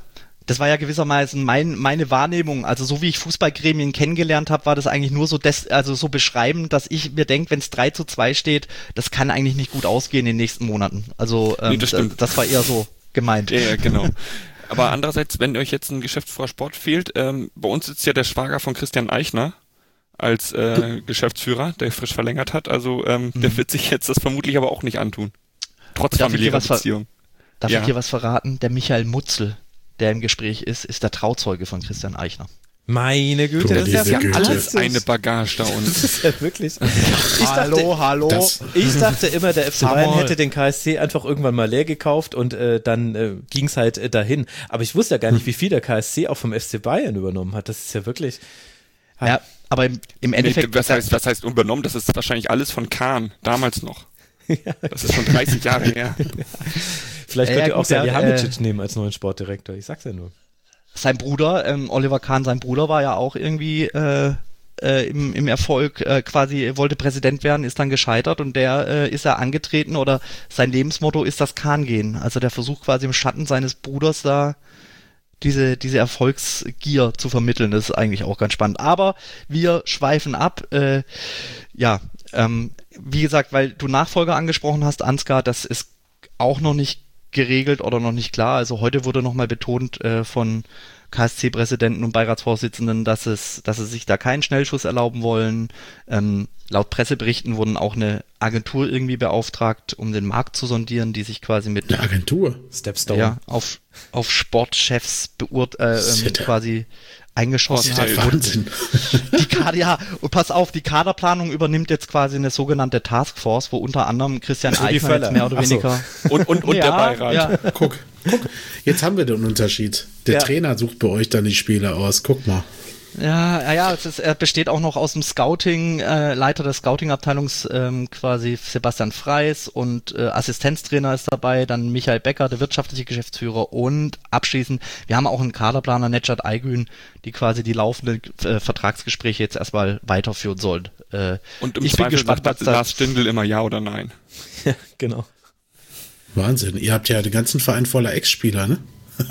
das war ja gewissermaßen mein, meine Wahrnehmung. Also so wie ich Fußballgremien kennengelernt habe, war das eigentlich nur so des, also so beschreibend, dass ich mir denke, wenn es drei zu zwei steht, das kann eigentlich nicht gut ausgehen in den nächsten Monaten. Also ähm, nee, das, das, das war eher so gemeint. Ja, ja, genau. Aber andererseits, wenn euch jetzt ein Geschäftsführer Sport fehlt, ähm, bei uns sitzt ja der Schwager von Christian Eichner als äh, Geschäftsführer, der frisch verlängert hat. Also ähm, mhm. der wird sich jetzt das vermutlich aber auch nicht antun. Trotz familiärer Beziehung. Darf ja. ich dir was verraten? Der Michael Mutzel, der im Gespräch ist, ist der Trauzeuge von Christian Eichner. Meine Güte, das ist ja Güte. alles eine Bagage da unten. Das ist ja wirklich. Ich hallo, dachte, hallo. Das, ich dachte immer, der F C Bayern hätte den K S C einfach irgendwann mal leer gekauft und äh, dann äh, ging es halt äh, dahin. Aber ich wusste ja gar nicht, wie viel der K S C auch vom F C Bayern übernommen hat. Das ist ja wirklich. Ha. Ja, aber im, im Endeffekt. Nee, was, heißt, was heißt übernommen? Das ist wahrscheinlich alles von Kahn, damals noch. Ja. Das ist schon dreißig Jahre her. Vielleicht könnt ja, ihr auch Salihamidzic äh, nehmen als neuen Sportdirektor. Ich sag's ja nur. Sein Bruder, ähm, Oliver Kahn, sein Bruder war ja auch irgendwie äh, äh, im, im Erfolg, äh, quasi wollte Präsident werden, ist dann gescheitert und der äh, ist ja angetreten oder sein Lebensmotto ist das Kahn-Gehen. Also der versucht quasi im Schatten seines Bruders da diese, diese Erfolgsgier zu vermitteln. Das ist eigentlich auch ganz spannend. Aber wir schweifen ab. Äh, ja, ähm, wie gesagt, weil du Nachfolger angesprochen hast, Ansgar, das ist auch noch nicht geregelt oder noch nicht klar. Also heute wurde nochmal betont äh, von K S C-Präsidenten und Beiratsvorsitzenden, dass es, dass sie sich da keinen Schnellschuss erlauben wollen. Ähm, laut Presseberichten wurden auch eine Agentur irgendwie beauftragt, um den Markt zu sondieren, die sich quasi mit eine Agentur Stepstone ja, auf, auf Sportchefs beurt, äh, ähm, quasi eingeschossen hat. Wahnsinn. Die Kader, ja, und pass auf, die Kaderplanung übernimmt jetzt quasi eine sogenannte Taskforce, wo unter anderem Christian Eichner jetzt mehr oder weniger so. und, und, und ja, der Beirat. Ja. Guck, guck, jetzt haben wir den Unterschied. Der ja. Trainer sucht bei euch dann die Spieler aus. Guck mal. Ja, ja, ja, es ist, er besteht auch noch aus dem Scouting, äh, Leiter der Scouting-Abteilungs ähm, quasi Sebastian Freis und äh, Assistenztrainer ist dabei, dann Michael Becker, der wirtschaftliche Geschäftsführer und abschließend, wir haben auch einen Kaderplaner, Nedjad Aygün, die quasi die laufenden äh, Vertragsgespräche jetzt erstmal weiterführen sollen. Äh, und im ich Zweifel bin gespannt, sagt Lars Stindl immer ja oder nein. Ja, genau. Wahnsinn, ihr habt ja den ganzen Verein voller Ex-Spieler, ne?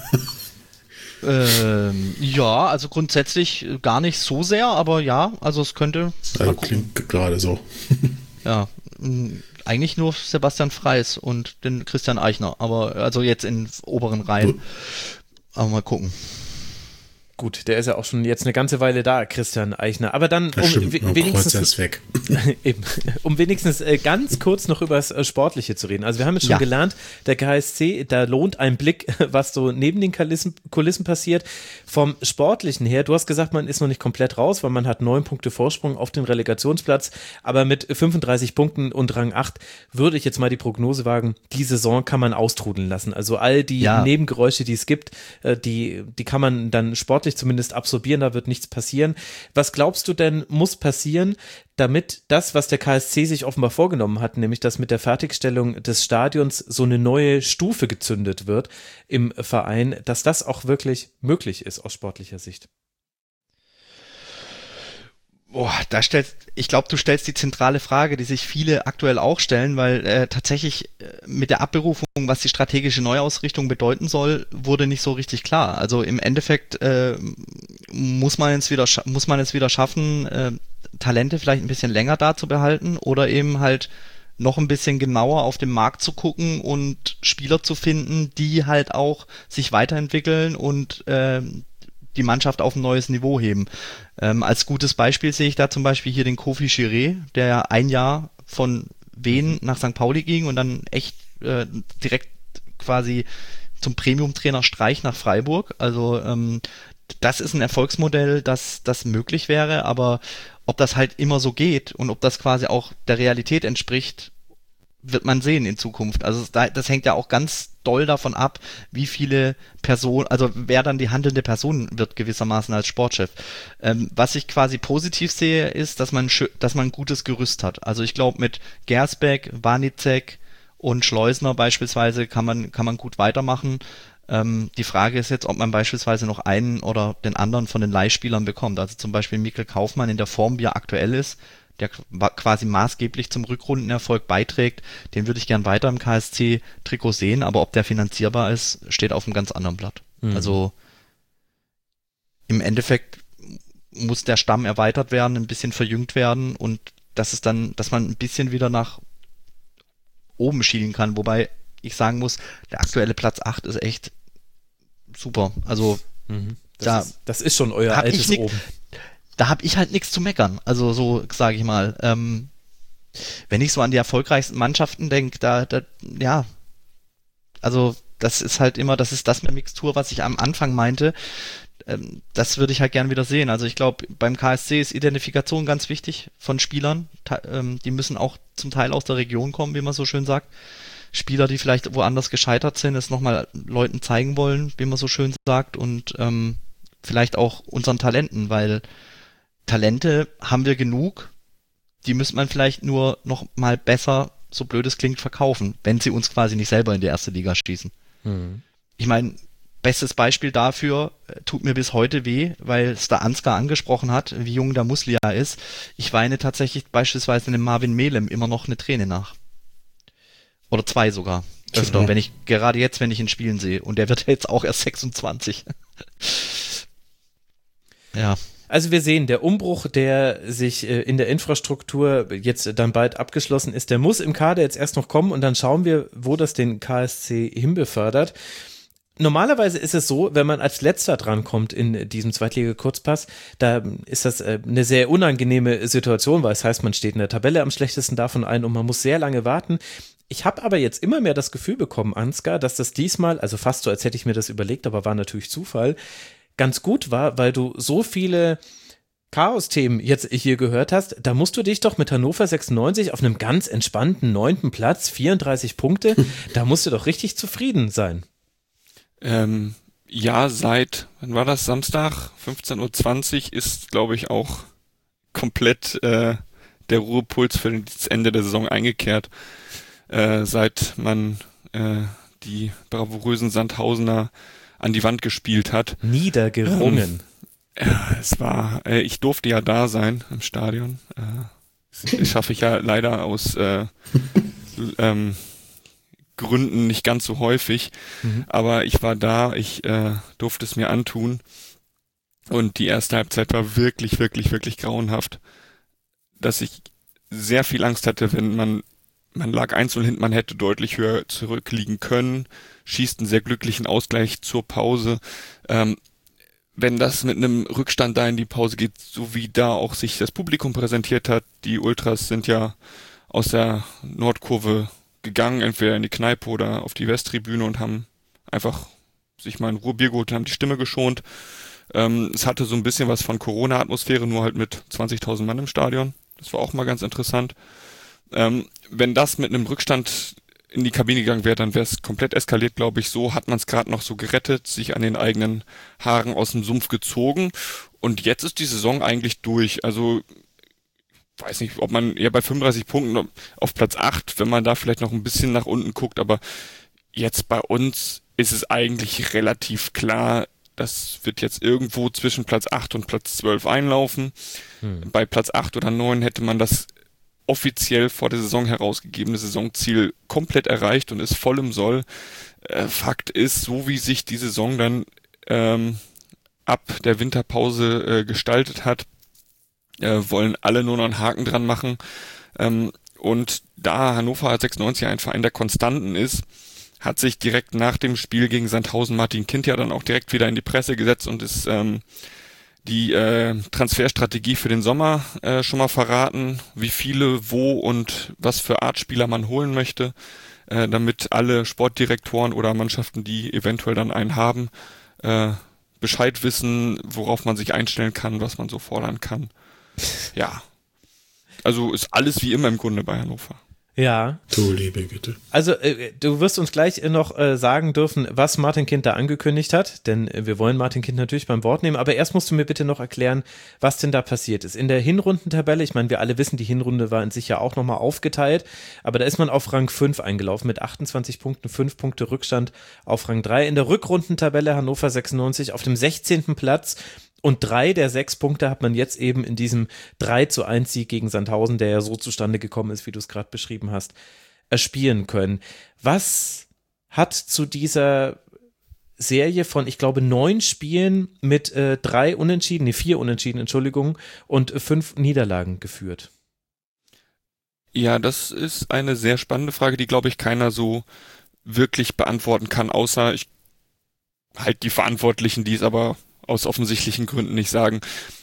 Ähm, ja, also grundsätzlich gar nicht so sehr, aber ja, also es könnte. Also klingt gerade so. Ja, mh, eigentlich nur Sebastian Freis und den Christian Eichner, aber also jetzt in oberen Reihen. Aber mal gucken. Gut, der ist ja auch schon jetzt eine ganze Weile da, Christian Eichner. Aber dann, um stimmt, we- wenigstens, weg. eben, um wenigstens äh, ganz kurz noch über das äh, Sportliche zu reden. Also wir haben jetzt schon ja. gelernt, der K S C, da lohnt ein Blick, was so neben den Kulissen, Kulissen passiert. Vom Sportlichen her, du hast gesagt, man ist noch nicht komplett raus, weil man hat neun Punkte Vorsprung auf den Relegationsplatz. Aber mit fünfunddreißig Punkten und Rang acht würde ich jetzt mal die Prognose wagen, die Saison kann man austrudeln lassen. Also all die ja. Nebengeräusche, die es gibt, äh, die, die kann man dann sportlich zumindest absorbieren, da wird nichts passieren. Was glaubst du denn, muss passieren, damit das, was der K S C sich offenbar vorgenommen hat, nämlich dass mit der Fertigstellung des Stadions so eine neue Stufe gezündet wird im Verein, dass das auch wirklich möglich ist aus sportlicher Sicht? Boah, da stellst, ich glaube, du stellst die zentrale Frage, die sich viele aktuell auch stellen, weil äh, tatsächlich äh, mit der Abberufung, was die strategische Neuausrichtung bedeuten soll, wurde nicht so richtig klar. Also im Endeffekt äh, muss man es wieder, muss man es wieder schaffen, äh, Talente vielleicht ein bisschen länger da zu behalten oder eben halt noch ein bisschen genauer auf den Markt zu gucken und Spieler zu finden, die halt auch sich weiterentwickeln und äh, die Mannschaft auf ein neues Niveau heben. Ähm, als gutes Beispiel sehe ich da zum Beispiel hier den Kofi Chiré, der ja ein Jahr von Wien nach Sankt Pauli ging und dann echt äh, direkt quasi zum Premium-Trainer Streich nach Freiburg. Also ähm, das ist ein Erfolgsmodell, das, das möglich wäre, aber ob das halt immer so geht und ob das quasi auch der Realität entspricht, wird man sehen in Zukunft. Also das, das hängt ja auch ganz doll davon ab, wie viele Personen, also wer dann die handelnde Person wird gewissermaßen als Sportchef. Ähm, was ich quasi positiv sehe, ist, dass man, dass man ein gutes Gerüst hat. Also ich glaube, mit Gersbeck, Wanicek und Schleusner beispielsweise kann man, kann man gut weitermachen. Ähm, die Frage ist jetzt, ob man beispielsweise noch einen oder den anderen von den Leihspielern bekommt. Also zum Beispiel Mikkel Kaufmann in der Form, wie er aktuell ist, der quasi maßgeblich zum Rückrundenerfolg beiträgt, den würde ich gern weiter im K S C-Trikot sehen, aber ob der finanzierbar ist, steht auf einem ganz anderen Blatt. Mhm. Also im Endeffekt muss der Stamm erweitert werden, ein bisschen verjüngt werden und dass es dann, dass man ein bisschen wieder nach oben schielen kann, wobei ich sagen muss, der aktuelle Platz acht ist echt super. Also mhm. das, da ist, das ist schon euer altes nick, Oben. Da habe ich halt nichts zu meckern. Also so sage ich mal. Ähm, wenn ich so an die erfolgreichsten Mannschaften denke, da, da, ja, also das ist halt immer, das ist das mit Mixtur, was ich am Anfang meinte. Ähm, das würde ich halt gern wieder sehen. Also ich glaube, beim K S C ist Identifikation ganz wichtig von Spielern. Ta- ähm, die müssen auch zum Teil aus der Region kommen, wie man so schön sagt. Spieler, die vielleicht woanders gescheitert sind, es nochmal Leuten zeigen wollen, wie man so schön sagt, und ähm, vielleicht auch unseren Talenten, weil Talente haben wir genug, die müsste man vielleicht nur noch mal besser, so blöd es klingt, verkaufen, wenn sie uns quasi nicht selber in die erste Liga schießen. Mhm. Ich meine, bestes Beispiel dafür, äh, tut mir bis heute weh, weil es der Ansgar angesprochen hat, wie jung der Muslia ist. Ich weine tatsächlich beispielsweise dem Marvin Melem immer noch eine Träne nach. Oder zwei sogar. Öfter, ja. wenn ich, gerade jetzt, wenn ich ihn spielen sehe. Und der wird jetzt auch erst sechsundzwanzig. Ja. Also wir sehen, der Umbruch, der sich äh, in der Infrastruktur jetzt dann bald abgeschlossen ist, der muss im Kader jetzt erst noch kommen und dann schauen wir, wo das den K S C hinbefördert. Normalerweise ist es so, wenn man als Letzter drankommt in diesem Zweitliga-Kurzpass, da ist das äh, eine sehr unangenehme Situation, weil es heißt, man steht in der Tabelle am schlechtesten davon ein und man muss sehr lange warten. Ich habe aber jetzt immer mehr das Gefühl bekommen, Ansgar, dass das diesmal, also fast so, als hätte ich mir das überlegt, aber war natürlich Zufall, ganz gut war, weil du so viele Chaos-Themen jetzt hier gehört hast. Da musst du dich doch mit Hannover sechsundneunzig auf einem ganz entspannten neunten Platz, vierunddreißig Punkte, da musst du doch richtig zufrieden sein. Ähm, ja, seit, wann war das, Samstag, fünfzehn Uhr zwanzig ist, glaube ich, auch komplett äh, der Ruhepuls für das Ende der Saison eingekehrt. Äh, seit man äh, die bravourösen Sandhausener an die Wand gespielt hat. Niedergerungen. Ähm, ja, es war, äh, ich durfte ja da sein im Stadion. Äh, das schaffe ich ja leider aus äh, ähm, Gründen nicht ganz so häufig. Mhm. Aber ich war da, ich äh, durfte es mir antun. Und die erste Halbzeit war wirklich, wirklich, wirklich grauenhaft. Dass ich sehr viel Angst hatte, wenn man Man lag eins null hinten, man hätte deutlich höher zurückliegen können, schießt einen sehr glücklichen Ausgleich zur Pause. Ähm, wenn das mit einem Rückstand da in die Pause geht, so wie da auch sich das Publikum präsentiert hat, die Ultras sind ja aus der Nordkurve gegangen, entweder in die Kneipe oder auf die Westtribüne und haben einfach sich mal in Ruhe Bier geholt, haben die Stimme geschont. Ähm, es hatte so ein bisschen was von Corona-Atmosphäre, nur halt mit zwanzigtausend Mann im Stadion. Das war auch mal ganz interessant. Ähm, wenn das mit einem Rückstand in die Kabine gegangen wäre, dann wäre es komplett eskaliert, glaube ich. So hat man es gerade noch so gerettet, sich an den eigenen Haaren aus dem Sumpf gezogen. Und jetzt ist die Saison eigentlich durch. Also, weiß nicht, ob man ja bei fünfunddreißig Punkten auf Platz acht, wenn man da vielleicht noch ein bisschen nach unten guckt, aber jetzt bei uns ist es eigentlich relativ klar, das wird jetzt irgendwo zwischen Platz acht und Platz zwölf einlaufen. Hm. Bei Platz acht oder neun hätte man das offiziell vor der Saison herausgegebene Saisonziel komplett erreicht und ist voll im Soll. Äh, Fakt ist, so wie sich die Saison dann ähm, ab der Winterpause äh, gestaltet hat, äh, wollen alle nur noch einen Haken dran machen. Ähm, und da Hannover sechsundneunzig ein Verein der Konstanten ist, hat sich direkt nach dem Spiel gegen Sandhausen Martin Kind ja dann auch direkt wieder in die Presse gesetzt und ist ähm, die äh, Transferstrategie für den Sommer äh, schon mal verraten, wie viele, wo und was für Art Spieler man holen möchte, äh, damit alle Sportdirektoren oder Mannschaften, die eventuell dann einen haben, äh, Bescheid wissen, worauf man sich einstellen kann, was man so fordern kann. Ja, also ist alles wie immer im Grunde bei Hannover. Ja. Du liebe Güte. Also äh, du wirst uns gleich noch äh, sagen dürfen, was Martin Kind da angekündigt hat, denn äh, wir wollen Martin Kind natürlich beim Wort nehmen, aber erst musst du mir bitte noch erklären, was denn da passiert ist. In der Hinrundentabelle, ich meine, wir alle wissen, die Hinrunde war in sich ja auch nochmal aufgeteilt, aber da ist man auf Rang fünf eingelaufen mit achtundzwanzig Punkten, fünf Punkte Rückstand auf Rang drei. In der Rückrundentabelle Hannover sechsundneunzig auf dem sechzehnten Platz. Und drei der sechs Punkte hat man jetzt eben in diesem drei zu eins Sieg gegen Sandhausen, der ja so zustande gekommen ist, wie du es gerade beschrieben hast, erspielen können. Was hat zu dieser Serie von, ich glaube, neun Spielen mit äh, drei Unentschieden, nee, vier Unentschieden, Entschuldigung, und äh, fünf Niederlagen geführt. Ja, das ist eine sehr spannende Frage, die, glaube ich, keiner so wirklich beantworten kann, außer ich halt die Verantwortlichen, die es aber aus offensichtlichen Gründen nicht sagen.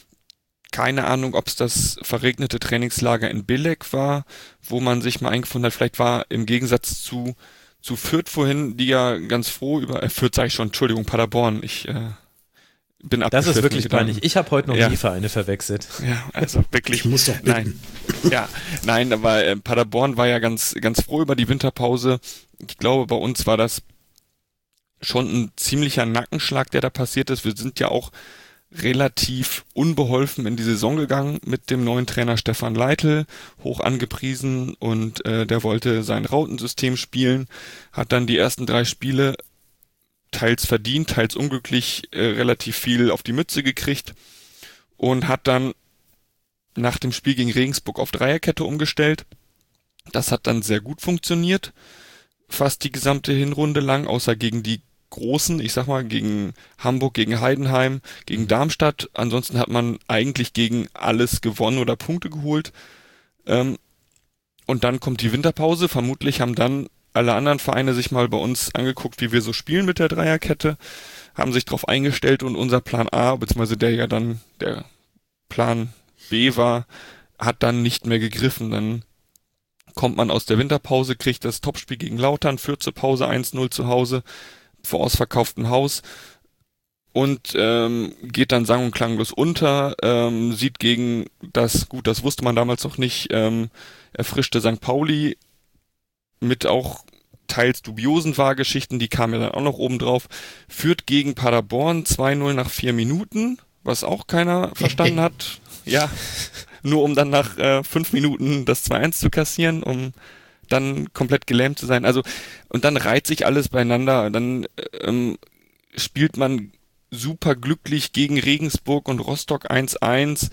Keine Ahnung, ob es das verregnete Trainingslager in Bilek war, wo man sich mal eingefunden hat. Vielleicht war im Gegensatz zu zu Fürth vorhin, die ja ganz froh über, äh, Fürth sage ich schon, Entschuldigung, Paderborn, ich äh, bin abgeschliffen. Das ist wirklich peinlich. Ich habe heute noch ja. die Vereine verwechselt. Ja, also wirklich. Ich muss doch bitten. Nein. Ja, nein, aber äh, Paderborn war ja ganz, ganz froh über die Winterpause. Ich glaube, bei uns war das schon ein ziemlicher Nackenschlag, der da passiert ist. Wir sind ja auch relativ unbeholfen in die Saison gegangen mit dem neuen Trainer Stefan Leitl, hoch angepriesen, und äh, der wollte sein Rautensystem spielen, hat dann die ersten drei Spiele teils verdient, teils unglücklich äh, relativ viel auf die Mütze gekriegt und hat dann nach dem Spiel gegen Regensburg auf Dreierkette umgestellt. Das hat dann sehr gut funktioniert, fast die gesamte Hinrunde lang, außer gegen die Großen, ich sag mal, gegen Hamburg, gegen Heidenheim, gegen Darmstadt. Ansonsten hat man eigentlich gegen alles gewonnen oder Punkte geholt. Ähm, und dann kommt die Winterpause. Vermutlich haben dann alle anderen Vereine sich mal bei uns angeguckt, wie wir so spielen mit der Dreierkette, haben sich darauf eingestellt, und unser Plan A, beziehungsweise der ja dann der Plan B war, hat dann nicht mehr gegriffen. Dann kommt man aus der Winterpause, kriegt das Topspiel gegen Lautern, führt zur Pause eins null zu Hause, vor ausverkauftem Haus, und ähm, geht dann sang- und klanglos unter, ähm, sieht gegen das, gut, das wusste man damals noch nicht, ähm, erfrischte Sankt Pauli mit auch teils dubiosen Wahrgeschichten, die kamen ja dann auch noch oben drauf, führt gegen Paderborn zwei null nach vier Minuten, was auch keiner verstanden hat, ja, nur um dann nach äh, fünf Minuten das zwei eins zu kassieren, um dann komplett gelähmt zu sein. Also, und dann reiht sich alles beieinander. Dann ähm, spielt man super glücklich gegen Regensburg und Rostock eins eins,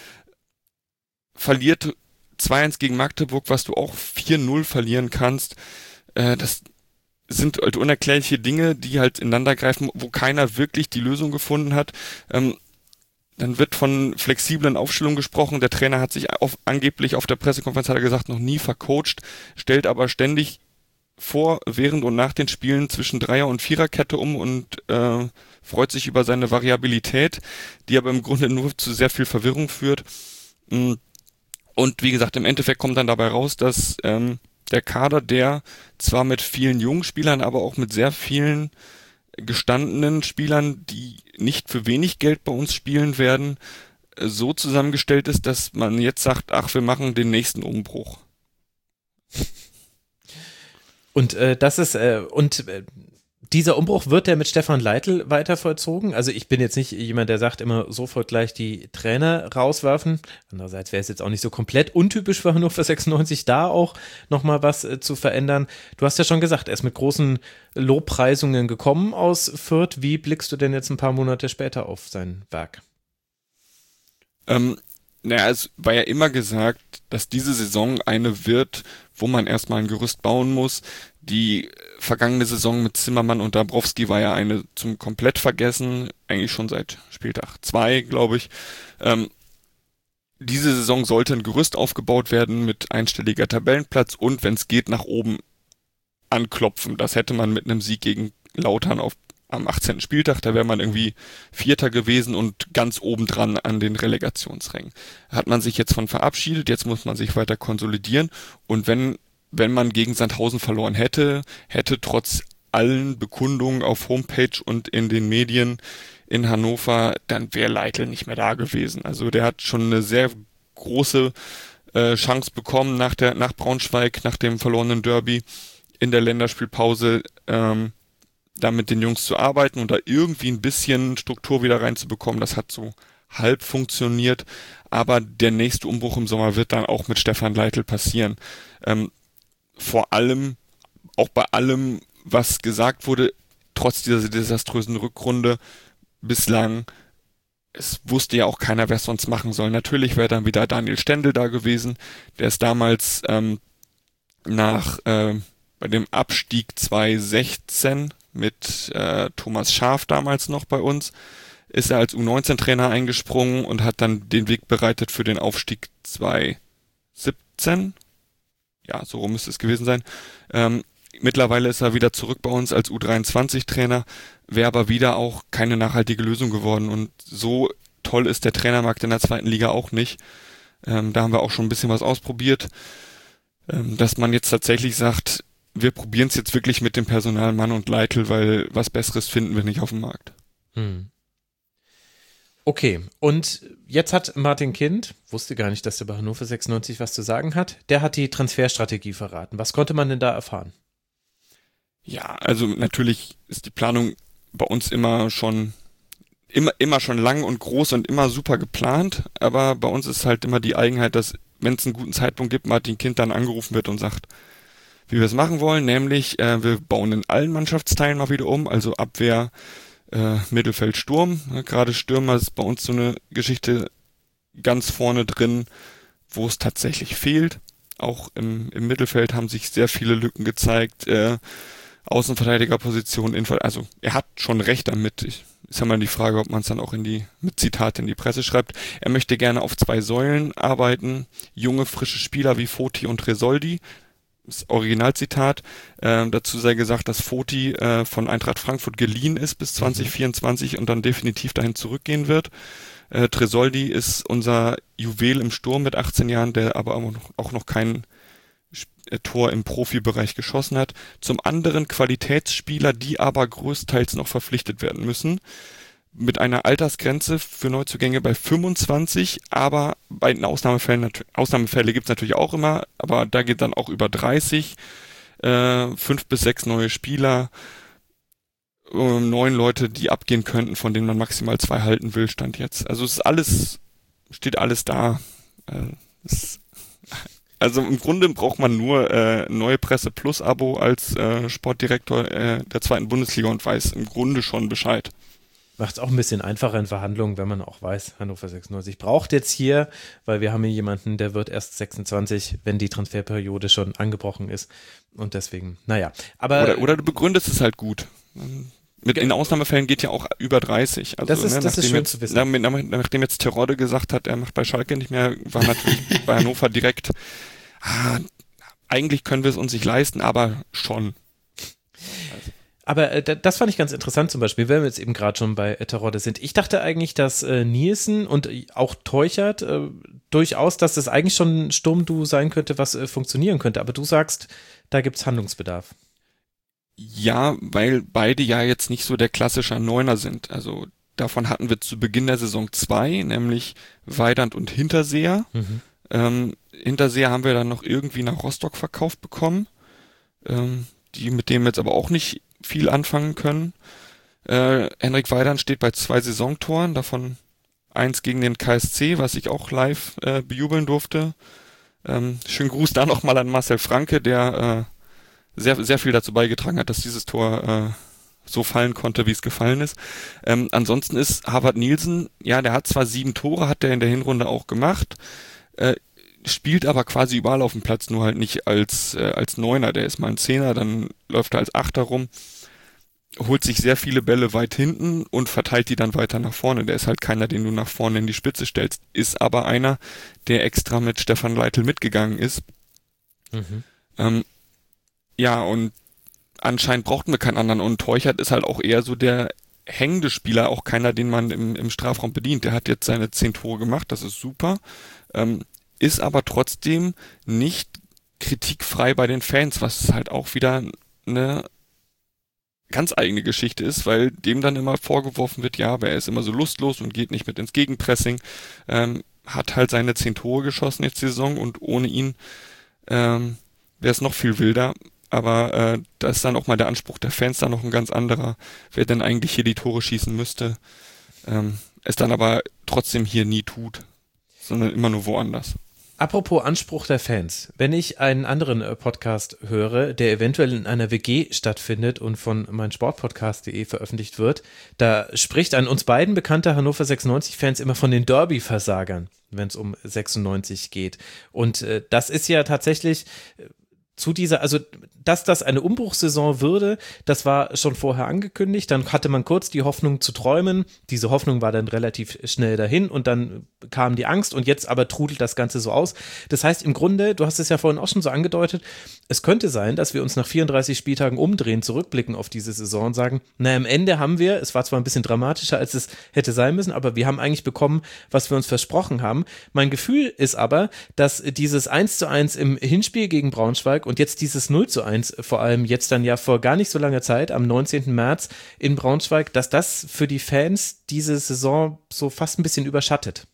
verliert zwei eins gegen Magdeburg, was du auch vier null verlieren kannst. Äh, das sind halt unerklärliche Dinge, die halt ineinander greifen, wo keiner wirklich die Lösung gefunden hat. Ähm, Dann wird von flexiblen Aufstellungen gesprochen. Der Trainer hat sich auf, angeblich auf der Pressekonferenz, hat er gesagt, noch nie vercoacht, stellt aber ständig vor, während und nach den Spielen zwischen Dreier- und Viererkette um und äh, freut sich über seine Variabilität, die aber im Grunde nur zu sehr viel Verwirrung führt. Und wie gesagt, im Endeffekt kommt dann dabei raus, dass ähm, der Kader, der zwar mit vielen jungen Spielern, aber auch mit sehr vielen gestandenen Spielern, die nicht für wenig Geld bei uns spielen werden, so zusammengestellt ist, dass man jetzt sagt, ach, wir machen den nächsten Umbruch. Und äh, das ist, äh, und äh, dieser Umbruch, wird der mit Stefan Leitl weiter vollzogen? Also ich bin jetzt nicht jemand, der sagt, immer sofort gleich die Trainer rauswerfen. Andererseits wäre es jetzt auch nicht so komplett untypisch für Hannover sechsundneunzig, da auch nochmal was äh, zu verändern. Du hast ja schon gesagt, er ist mit großen Lobpreisungen gekommen aus Fürth. Wie blickst du denn jetzt ein paar Monate später auf sein Werk? Ähm, naja, es war ja immer gesagt, dass diese Saison eine wird, wo man erstmal ein Gerüst bauen muss. Die vergangene Saison mit Zimmermann und Dabrowski war ja eine zum komplett vergessen, eigentlich schon seit Spieltag zwei, glaube ich. Ähm, diese Saison sollte ein Gerüst aufgebaut werden mit einstelliger Tabellenplatz und, wenn es geht, nach oben anklopfen. Das hätte man mit einem Sieg gegen Lautern auf, am achtzehnten Spieltag, da wäre man irgendwie Vierter gewesen und ganz obendran an den Relegationsrängen. Hat man sich jetzt von verabschiedet, jetzt muss man sich weiter konsolidieren, und wenn wenn man gegen Sandhausen verloren hätte, hätte trotz allen Bekundungen auf Homepage und in den Medien in Hannover, dann wäre Leitl nicht mehr da gewesen. Also der hat schon eine sehr große äh, Chance bekommen nach der nach Braunschweig, nach dem verlorenen Derby in der Länderspielpause, ähm, da mit den Jungs zu arbeiten und da irgendwie ein bisschen Struktur wieder reinzubekommen. Das hat so halb funktioniert, aber der nächste Umbruch im Sommer wird dann auch mit Stefan Leitl passieren. Ähm, vor allem, auch bei allem, was gesagt wurde, trotz dieser desaströsen Rückrunde bislang, es wusste ja auch keiner, wer es sonst machen soll. Natürlich wäre dann wieder Daniel Stendel da gewesen, der ist damals ähm, nach äh, bei dem Abstieg zwanzig sechzehn mit äh, Thomas Schaaf damals noch bei uns, ist er als U neunzehn Trainer eingesprungen und hat dann den Weg bereitet für den Aufstieg zwanzig siebzehn. Ja, so rum müsste es gewesen sein. Ähm, mittlerweile ist er wieder zurück bei uns als U dreiundzwanzig Trainer, wäre aber wieder auch keine nachhaltige Lösung geworden. Und so toll ist der Trainermarkt in der zweiten Liga auch nicht. Ähm, da haben wir auch schon ein bisschen was ausprobiert, ähm, dass man jetzt tatsächlich sagt, wir probieren es jetzt wirklich mit dem Personal Mann und Leitl, weil was Besseres finden wir nicht auf dem Markt. Hm. Okay, und jetzt hat Martin Kind, wusste gar nicht, dass der bei Hannover sechsundneunzig was zu sagen hat, der hat die Transferstrategie verraten. Was konnte man denn da erfahren? Ja, also natürlich ist die Planung bei uns immer schon immer immer schon lang und groß und immer super geplant, aber bei uns ist halt immer die Eigenheit, dass wenn es einen guten Zeitpunkt gibt, Martin Kind dann angerufen wird und sagt, wie wir es machen wollen, nämlich äh, wir bauen in allen Mannschaftsteilen mal wieder um, also Abwehr, Äh, Mittelfeld, Sturm. Ja, gerade Stürmer ist bei uns so eine Geschichte ganz vorne drin, wo es tatsächlich fehlt. Auch im, im Mittelfeld haben sich sehr viele Lücken gezeigt. Äh, Außenverteidigerposition, also er hat schon recht damit. Ich, ist ja mal die Frage, ob man es dann auch in die mit Zitat in die Presse schreibt. Er möchte gerne auf zwei Säulen arbeiten. Junge, frische Spieler wie Foti und Tresoldi. Das Originalzitat. Äh, dazu sei gesagt, dass Foti äh, von Eintracht Frankfurt geliehen ist bis zwanzig vierundzwanzig mhm. und dann definitiv dahin zurückgehen wird. Äh, Tresoldi ist unser Juwel im Sturm mit achtzehn Jahren, der aber auch noch, auch noch kein äh, Tor im Profibereich geschossen hat. Zum anderen Qualitätsspieler, die aber größtenteils noch verpflichtet werden müssen. Mit einer Altersgrenze für Neuzugänge bei fünfundzwanzig, aber bei den Ausnahmefällen, Ausnahmefälle gibt's natürlich auch immer, aber da geht dann auch über dreißig, äh, fünf bis sechs neue Spieler, äh, neun Leute, die abgehen könnten, von denen man maximal zwei halten will, Stand jetzt. Also es ist alles, steht alles da. Äh, es, also im Grunde braucht man nur äh, Neue Presse Plus Abo als äh, Sportdirektor äh, der zweiten Bundesliga und weiß im Grunde schon Bescheid. Macht es auch ein bisschen einfacher in Verhandlungen, wenn man auch weiß, Hannover sechsundneunzig braucht jetzt hier, weil wir haben hier jemanden, der wird erst sechsundzwanzig, wenn die Transferperiode schon angebrochen ist. Und deswegen, naja. Aber oder, oder du begründest es halt gut. Mit in Ausnahmefällen geht ja auch über dreißig. Also, das ist, ne, das ist schön jetzt, zu wissen. Nachdem, nachdem jetzt Terodde gesagt hat, er macht bei Schalke nicht mehr, war natürlich bei Hannover direkt, ah, eigentlich können wir es uns nicht leisten, aber schon. Also. Aber äh, das fand ich ganz interessant zum Beispiel, wenn wir jetzt eben gerade schon bei Terodde sind. Ich dachte eigentlich, dass äh, Nielsen und auch Teuchert äh, durchaus, dass das eigentlich schon ein Sturmduo sein könnte, was äh, funktionieren könnte. Aber du sagst, da gibt's Handlungsbedarf. Ja, weil beide ja jetzt nicht so der klassische Neuner sind. Also davon hatten wir zu Beginn der Saison zwei, nämlich Weidand und Hinterseher. Mhm. Ähm, Hinterseher haben wir dann noch irgendwie nach Rostock verkauft bekommen, ähm, die mit dem jetzt aber auch nicht viel anfangen können. Äh, Henrik Weidand steht bei zwei Saisontoren, davon eins gegen den K S C, was ich auch live äh, bejubeln durfte. Ähm, schönen Gruß da nochmal an Marcel Franke, der äh, sehr, sehr viel dazu beigetragen hat, dass dieses Tor äh, so fallen konnte, wie es gefallen ist. Ähm, ansonsten ist Harvard Nielsen, ja, der hat zwar sieben Tore, hat der in der Hinrunde auch gemacht, äh, spielt aber quasi überall auf dem Platz, nur halt nicht als äh, als Neuner. Der ist mal ein Zehner, dann läuft er als Achter rum, holt sich sehr viele Bälle weit hinten und verteilt die dann weiter nach vorne. Der ist halt keiner, den du nach vorne in die Spitze stellst. Ist aber einer, der extra mit Stefan Leitl mitgegangen ist. Mhm. Ähm, ja, und anscheinend brauchten wir keinen anderen. Und Teuchert ist halt auch eher so der hängende Spieler, auch keiner, den man im, im Strafraum bedient. Der hat jetzt seine zehn Tore gemacht, das ist super. Ähm, ist aber trotzdem nicht kritikfrei bei den Fans, was halt auch wieder eine ganz eigene Geschichte ist, weil dem dann immer vorgeworfen wird, ja, aber er ist immer so lustlos und geht nicht mit ins Gegenpressing, ähm, hat halt seine zehn Tore geschossen jetzt die Saison und ohne ihn ähm, wäre es noch viel wilder. Aber äh, da ist dann auch mal der Anspruch der Fans dann noch ein ganz anderer, wer denn eigentlich hier die Tore schießen müsste, ähm, es dann aber trotzdem hier nie tut, sondern immer nur woanders. Apropos Anspruch der Fans, wenn ich einen anderen Podcast höre, der eventuell in einer W G stattfindet und von meinsportpodcast punkt de veröffentlicht wird, da spricht ein uns beiden bekannter Hannover sechsundneunzig-Fans immer von den Derby-Versagern, wenn es um sechsundneunzig geht. Und äh, das ist ja tatsächlich zu dieser, also dass das eine Umbruchssaison würde, das war schon vorher angekündigt, dann hatte man kurz die Hoffnung zu träumen, diese Hoffnung war dann relativ schnell dahin und dann kam die Angst und jetzt aber trudelt das Ganze so aus. Das heißt im Grunde, du hast es ja vorhin auch schon so angedeutet, es könnte sein, dass wir uns nach vierunddreißig Spieltagen umdrehen, zurückblicken auf diese Saison und sagen, na am Ende haben wir, es war zwar ein bisschen dramatischer, als es hätte sein müssen, aber wir haben eigentlich bekommen, was wir uns versprochen haben. Mein Gefühl ist aber, dass dieses eins zu eins im Hinspiel gegen Braunschweig und jetzt dieses null zu eins, vor allem jetzt dann ja vor gar nicht so langer Zeit, am neunzehnten März in Braunschweig, dass das für die Fans diese Saison so fast ein bisschen überschattet.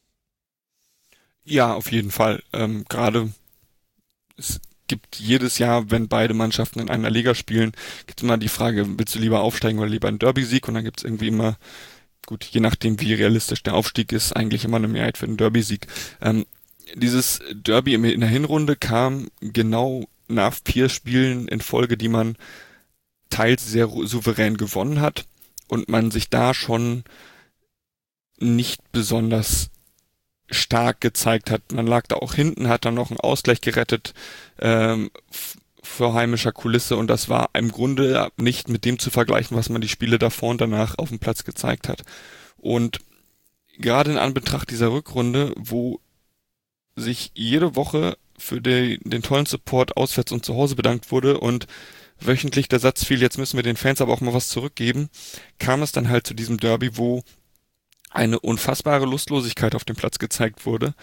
Ja, auf jeden Fall. Ähm, gerade es gibt jedes Jahr, wenn beide Mannschaften in einer Liga spielen, gibt es immer die Frage, willst du lieber aufsteigen oder lieber einen Derby-Sieg? Und dann gibt es irgendwie immer, gut, je nachdem wie realistisch der Aufstieg ist, eigentlich immer eine Mehrheit für den Derby-Sieg. Ähm, dieses Derby in der Hinrunde kam genau nach vier Spielen in Folge, die man teils sehr souverän gewonnen hat und man sich da schon nicht besonders stark gezeigt hat. Man lag da auch hinten, hat dann noch einen Ausgleich gerettet ähm, vor heimischer Kulisse und das war im Grunde nicht mit dem zu vergleichen, was man die Spiele davor und danach auf dem Platz gezeigt hat. Und gerade in Anbetracht dieser Rückrunde, wo sich jede Woche für die, den tollen Support auswärts und zu Hause bedankt wurde und wöchentlich der Satz fiel, jetzt müssen wir den Fans aber auch mal was zurückgeben, kam es dann halt zu diesem Derby, wo eine unfassbare Lustlosigkeit auf dem Platz gezeigt wurde.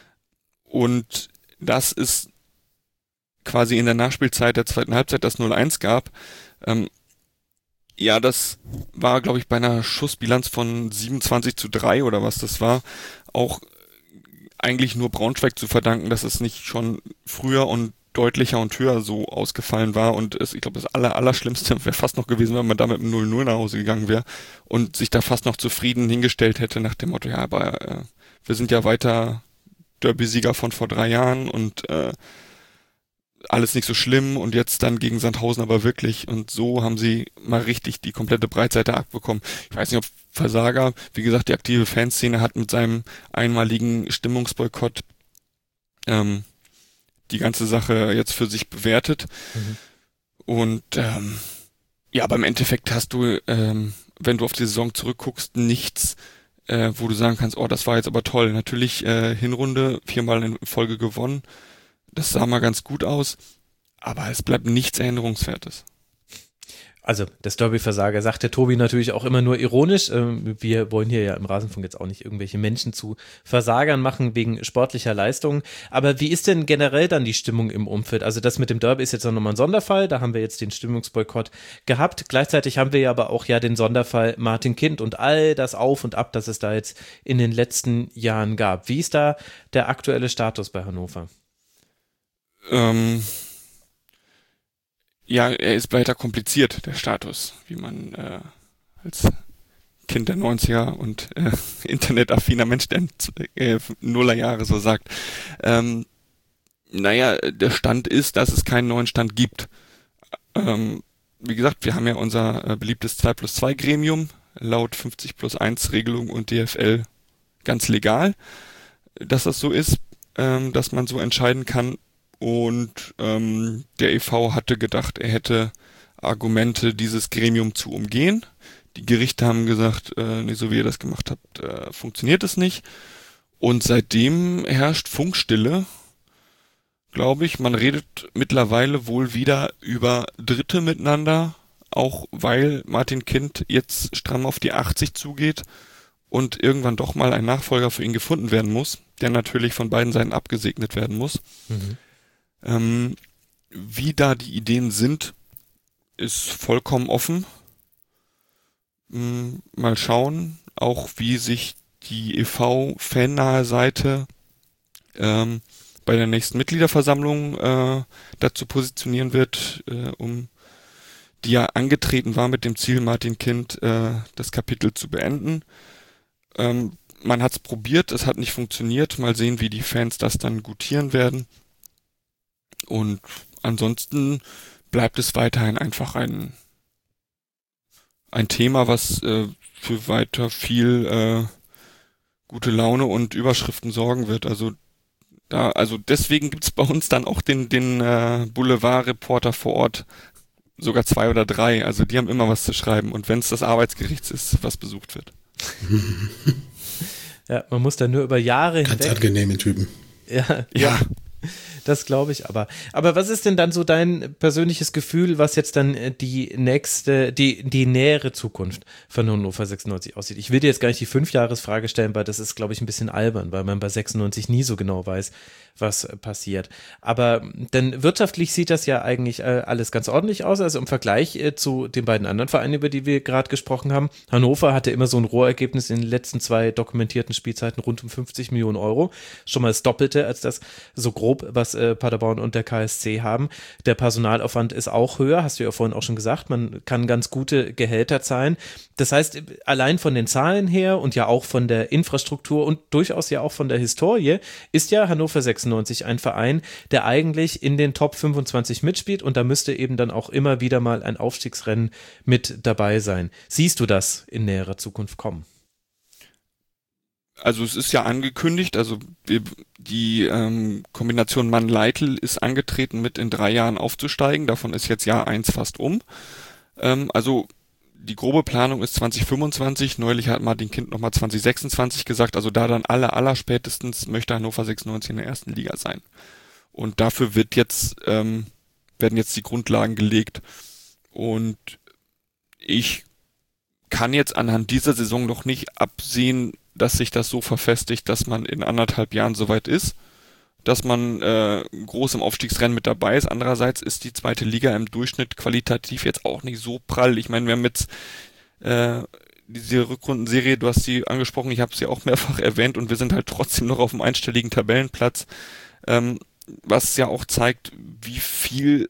Und das ist quasi in der Nachspielzeit der zweiten Halbzeit das null eins gab. Ähm, ja, das war, glaube ich, bei einer Schussbilanz von siebenundzwanzig zu drei oder was das war, auch eigentlich nur Braunschweig zu verdanken, dass es nicht schon früher und deutlicher und höher so ausgefallen war und es, ich glaube, das aller, Allerschlimmste wäre fast noch gewesen, wenn man da mit einem null null nach Hause gegangen wäre und sich da fast noch zufrieden hingestellt hätte nach dem Motto, ja, aber äh, wir sind ja weiter Derby-Sieger von vor drei Jahren und äh, alles nicht so schlimm und jetzt dann gegen Sandhausen aber wirklich und so haben sie mal richtig die komplette Breitseite abbekommen. Ich weiß nicht, ob Versager, wie gesagt, die aktive Fanszene hat mit seinem einmaligen Stimmungsboykott ähm, die ganze Sache jetzt für sich bewertet. Mhm. Und ähm, ja, aber im Endeffekt hast du, ähm, wenn du auf die Saison zurückguckst, nichts, äh, wo du sagen kannst, oh, das war jetzt aber toll. Natürlich äh, Hinrunde, viermal in Folge gewonnen. Das sah mal ganz gut aus, aber es bleibt nichts Erinnerungswertes. Also das Derby-Versager sagt der Tobi natürlich auch immer nur ironisch. Wir wollen hier ja im Rasenfunk jetzt auch nicht irgendwelche Menschen zu Versagern machen wegen sportlicher Leistungen. Aber wie ist denn generell dann die Stimmung im Umfeld? Also das mit dem Derby ist jetzt nochmal ein Sonderfall. Da haben wir jetzt den Stimmungsboykott gehabt. Gleichzeitig haben wir ja aber auch ja den Sonderfall Martin Kind und all das Auf und Ab, das es da jetzt in den letzten Jahren gab. Wie ist da der aktuelle Status bei Hannover? Ähm... Ja, er ist weiter kompliziert, der Status, wie man äh, als Kind der neunziger und äh, internetaffiner Mensch der äh, Nullerjahre so sagt. Ähm, naja, der Stand ist, dass es keinen neuen Stand gibt. Ähm, wie gesagt, wir haben ja unser äh, beliebtes zwei plus zwei Gremium, laut fünfzig plus eins Regelung und D F L ganz legal, dass das so ist, ähm, dass man so entscheiden kann. Und ähm, der E V hatte gedacht, er hätte Argumente, dieses Gremium zu umgehen. Die Gerichte haben gesagt, äh, nee, so wie ihr das gemacht habt, äh, funktioniert es nicht. Und seitdem herrscht Funkstille, glaube ich. Man redet mittlerweile wohl wieder über Dritte miteinander, auch weil Martin Kind jetzt stramm auf die achtzig zugeht und irgendwann doch mal ein Nachfolger für ihn gefunden werden muss, der natürlich von beiden Seiten abgesegnet werden muss. Mhm. Ähm, wie da die Ideen sind, ist vollkommen offen. Ähm, mal schauen, auch wie sich die E V-fannahe Seite ähm, bei der nächsten Mitgliederversammlung äh, dazu positionieren wird, äh, um die ja angetreten war mit dem Ziel, Martin Kind äh, das Kapitel zu beenden. Ähm, man hat es probiert, es hat nicht funktioniert. Mal sehen, wie die Fans das dann gutieren werden. Und ansonsten bleibt es weiterhin einfach ein ein Thema, was äh, für weiter viel äh, gute Laune und Überschriften sorgen wird. Also Da, also deswegen gibt's bei uns dann auch den, den äh, Boulevard-Reporter vor Ort, sogar zwei oder drei. Also die haben immer was zu schreiben. Und wenn es das Arbeitsgericht ist, was besucht wird. Ja, man muss da nur über Jahre Ganz hinweg. angenehme Typen. Ja, Ja. das glaube ich aber. Aber was ist denn dann so dein persönliches Gefühl, was jetzt dann äh, die nächste, die, die nähere Zukunft von Hannover sechsundneunzig aussieht? Ich will dir jetzt gar nicht die Fünfjahresfrage stellen, weil das ist, glaube ich, ein bisschen albern, weil man bei sechsundneunzig nie so genau weiß, was äh, passiert. Aber denn wirtschaftlich sieht das ja eigentlich äh, alles ganz ordentlich aus. Also im Vergleich äh, zu den beiden anderen Vereinen, über die wir gerade gesprochen haben. Hannover hatte immer so ein Rohergebnis in den letzten zwei dokumentierten Spielzeiten rund um fünfzig Millionen Euro. Schon mal das Doppelte als das so grob, was äh, Paderborn und der K S C haben. Der Personalaufwand ist auch höher, hast du ja vorhin auch schon gesagt. Man kann ganz gute Gehälter zahlen. Das heißt, allein von den Zahlen her und ja auch von der Infrastruktur und durchaus ja auch von der Historie ist ja Hannover sechsundneunzig ein Verein, der eigentlich in den Top fünfundzwanzig mitspielt und da müsste eben dann auch immer wieder mal ein Aufstiegsrennen mit dabei sein. Siehst du das in näherer Zukunft kommen? Also es ist ja angekündigt, also wir, die ähm, Kombination Mann-Leitl ist angetreten, mit in drei Jahren aufzusteigen. Davon ist jetzt Jahr eins fast um. Ähm, also die grobe Planung ist zwanzig fünfundzwanzig. Neulich hat Martin Kind nochmal zwanzig sechsundzwanzig gesagt. Also da dann aller, aller spätestens möchte Hannover sechsundneunzig in der ersten Liga sein. Und dafür wird jetzt, ähm, werden jetzt die Grundlagen gelegt. Und ich kann jetzt anhand dieser Saison noch nicht absehen, dass sich das so verfestigt, dass man in anderthalb Jahren soweit ist, dass man äh, groß im Aufstiegsrennen mit dabei ist. Andererseits ist die zweite Liga im Durchschnitt qualitativ jetzt auch nicht so prall. Ich meine, wir haben jetzt äh, diese Rückrundenserie, du hast sie angesprochen, ich habe sie auch mehrfach erwähnt und wir sind halt trotzdem noch auf einem einstelligen Tabellenplatz, ähm, was ja auch zeigt, wie viel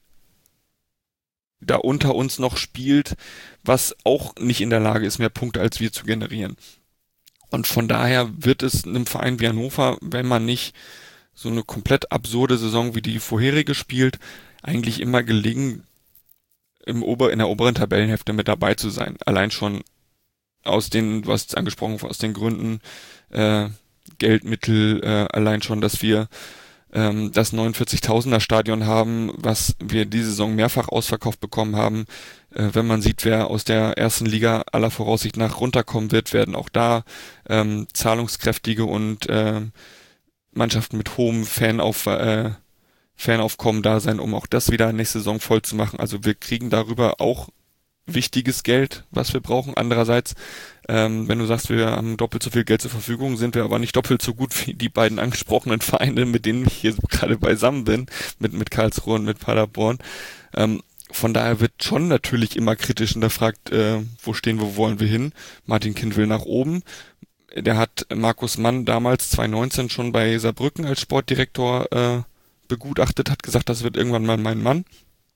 da unter uns noch spielt, was auch nicht in der Lage ist, mehr Punkte als wir zu generieren. Und von daher wird es einem Verein wie Hannover, wenn man nicht so eine komplett absurde Saison wie die vorherige spielt, eigentlich immer gelingen, im Ober, in der oberen Tabellenhälfte mit dabei zu sein. Allein schon aus den, du hast es angesprochen, aus den Gründen äh, Geldmittel, äh, allein schon, dass wir ähm, das neunundvierzigtausender Stadion haben, was wir diese Saison mehrfach ausverkauft bekommen haben. Äh, wenn man sieht, wer aus der ersten Liga aller Voraussicht nach runterkommen wird, werden auch da ähm, zahlungskräftige und äh, Mannschaften mit hohem Fanauf, äh, Fanaufkommen da sein, um auch das wieder nächste Saison voll zu machen. Also wir kriegen darüber auch wichtiges Geld, was wir brauchen. Andererseits, ähm, wenn du sagst, wir haben doppelt so viel Geld zur Verfügung, sind wir aber nicht doppelt so gut wie die beiden angesprochenen Vereine, mit denen ich hier gerade beisammen bin, mit, mit Karlsruhe und mit Paderborn. Ähm, von daher wird schon natürlich immer kritisch hinterfragt, äh, wo stehen wir, wo wollen wir hin? Martin Kind will nach oben. Der hat Markus Mann damals zwanzig neunzehn schon bei Saarbrücken als Sportdirektor äh, begutachtet, hat gesagt, das wird irgendwann mal mein Mann.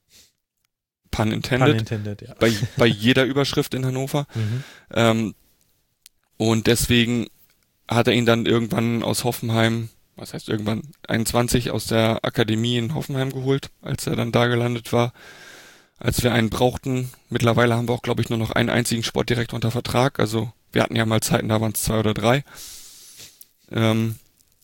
Pun intended. Pun intended, ja. Bei, bei jeder Überschrift in Hannover. Mhm. Ähm, und deswegen hat er ihn dann irgendwann aus Hoffenheim, was heißt irgendwann, einundzwanzig aus der Akademie in Hoffenheim geholt, als er dann da gelandet war. Als wir einen brauchten. Mittlerweile haben wir auch, glaube ich, nur noch einen einzigen Sportdirektor unter Vertrag. Also wir hatten ja mal Zeiten, da waren es zwei oder drei. Ähm,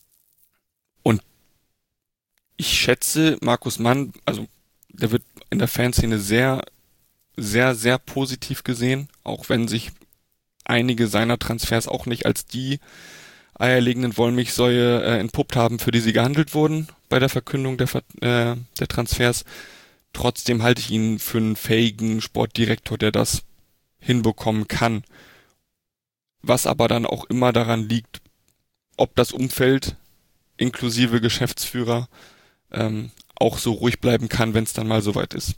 und ich schätze, Markus Mann, also der wird in der Fanszene sehr, sehr, sehr positiv gesehen, auch wenn sich einige seiner Transfers auch nicht als die eierlegenden Wollmilchsäue äh, entpuppt haben, für die sie gehandelt wurden bei der Verkündung der, äh, der Transfers. Trotzdem halte ich ihn für einen fähigen Sportdirektor, der das hinbekommen kann. Was aber dann auch immer daran liegt, ob das Umfeld inklusive Geschäftsführer ähm, auch so ruhig bleiben kann, wenn es dann mal soweit ist.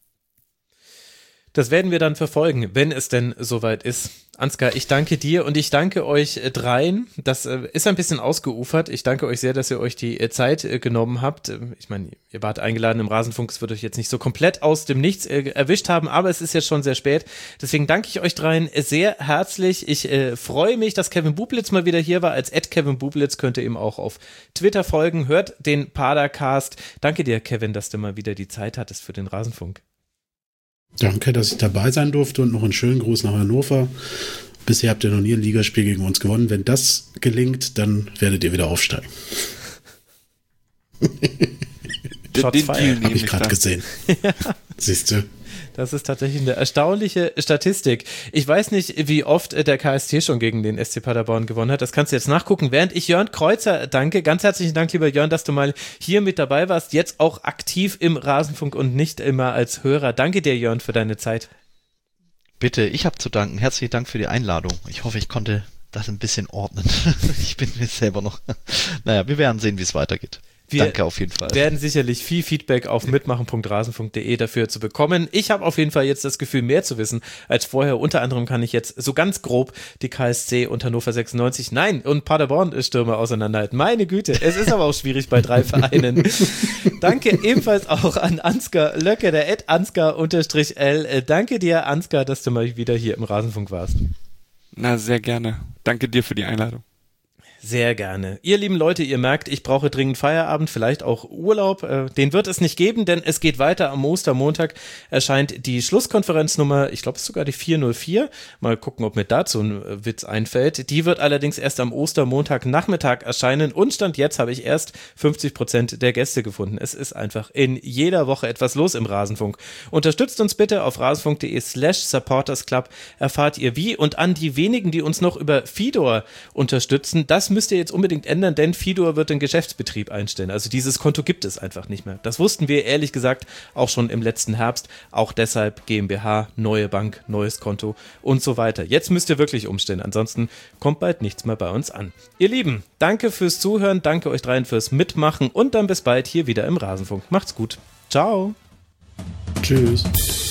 Das werden wir dann verfolgen, wenn es denn soweit ist. Ansgar, ich danke dir und ich danke euch äh, dreien. Das äh, ist ein bisschen ausgeufert. Ich danke euch sehr, dass ihr euch die äh, Zeit äh, genommen habt. Ich meine, ihr wart eingeladen im Rasenfunk. Es wird euch jetzt nicht so komplett aus dem Nichts äh, erwischt haben, aber es ist jetzt schon sehr spät. Deswegen danke ich euch dreien sehr herzlich. Ich äh, freue mich, dass Kevin Bublitz mal wieder hier war. Als at Kevin Bublitz könnt ihr ihm auch auf Twitter folgen. Hört den Padercast. Danke dir, Kevin, dass du mal wieder die Zeit hattest für den Rasenfunk. Danke, dass ich dabei sein durfte und noch einen schönen Gruß nach Hannover. Bisher habt ihr noch nie ein Ligaspiel gegen uns gewonnen. Wenn das gelingt, dann werdet ihr wieder aufsteigen. Den, den Deal nehme Habe ich ich gerade da. gesehen. Siehst du? Das ist tatsächlich eine erstaunliche Statistik. Ich weiß nicht, wie oft der K S T schon gegen den S C Paderborn gewonnen hat. Das kannst du jetzt nachgucken. Während ich Jörn Kreuzer danke, ganz herzlichen Dank, lieber Jörn, dass du mal hier mit dabei warst. Jetzt auch aktiv im Rasenfunk und nicht immer als Hörer. Danke dir, Jörn, für deine Zeit. Bitte, ich habe zu danken. Herzlichen Dank für die Einladung. Ich hoffe, ich konnte das ein bisschen ordnen. Ich bin mir selber noch... Naja, wir werden sehen, wie es weitergeht. Wir Danke auf jeden Fall. werden sicherlich viel Feedback auf mitmachen punkt rasenfunk punkt de dafür zu bekommen. Ich habe auf jeden Fall jetzt das Gefühl, mehr zu wissen als vorher. Unter anderem kann ich jetzt so ganz grob die K S C und Hannover sechsundneunzig, nein, und Paderborn-Stürmer auseinanderhalten. Meine Güte, es ist aber auch schwierig bei drei Vereinen. Danke ebenfalls auch an Ansgar Löcke, der at Ansgar-L. Danke dir, Ansgar, dass du mal wieder hier im Rasenfunk warst. Na, sehr gerne. Danke dir für die Einladung. Sehr gerne. Ihr lieben Leute, ihr merkt, ich brauche dringend Feierabend, vielleicht auch Urlaub. Äh, den wird es nicht geben, denn es geht weiter. Am Ostermontag erscheint die Schlusskonferenznummer, ich glaube es ist sogar die vier null vier. Mal gucken, ob mir dazu ein Witz einfällt. Die wird allerdings erst am Ostermontagnachmittag erscheinen und Stand jetzt habe ich erst fünfzig Prozent der Gäste gefunden. Es ist einfach in jeder Woche etwas los im Rasenfunk. Unterstützt uns bitte auf rasenfunk.de slash supportersclub. Erfahrt ihr wie und an die wenigen, die uns noch über Fidor unterstützen, das müsst ihr jetzt unbedingt ändern, denn Fidor wird den Geschäftsbetrieb einstellen. Also dieses Konto gibt es einfach nicht mehr. Das wussten wir ehrlich gesagt auch schon im letzten Herbst. Auch deshalb GmbH, neue Bank, neues Konto und so weiter. Jetzt müsst ihr wirklich umstellen, ansonsten kommt bald nichts mehr bei uns an. Ihr Lieben, danke fürs Zuhören, danke euch dreien fürs Mitmachen und dann bis bald hier wieder im Rasenfunk. Macht's gut. Ciao. Tschüss.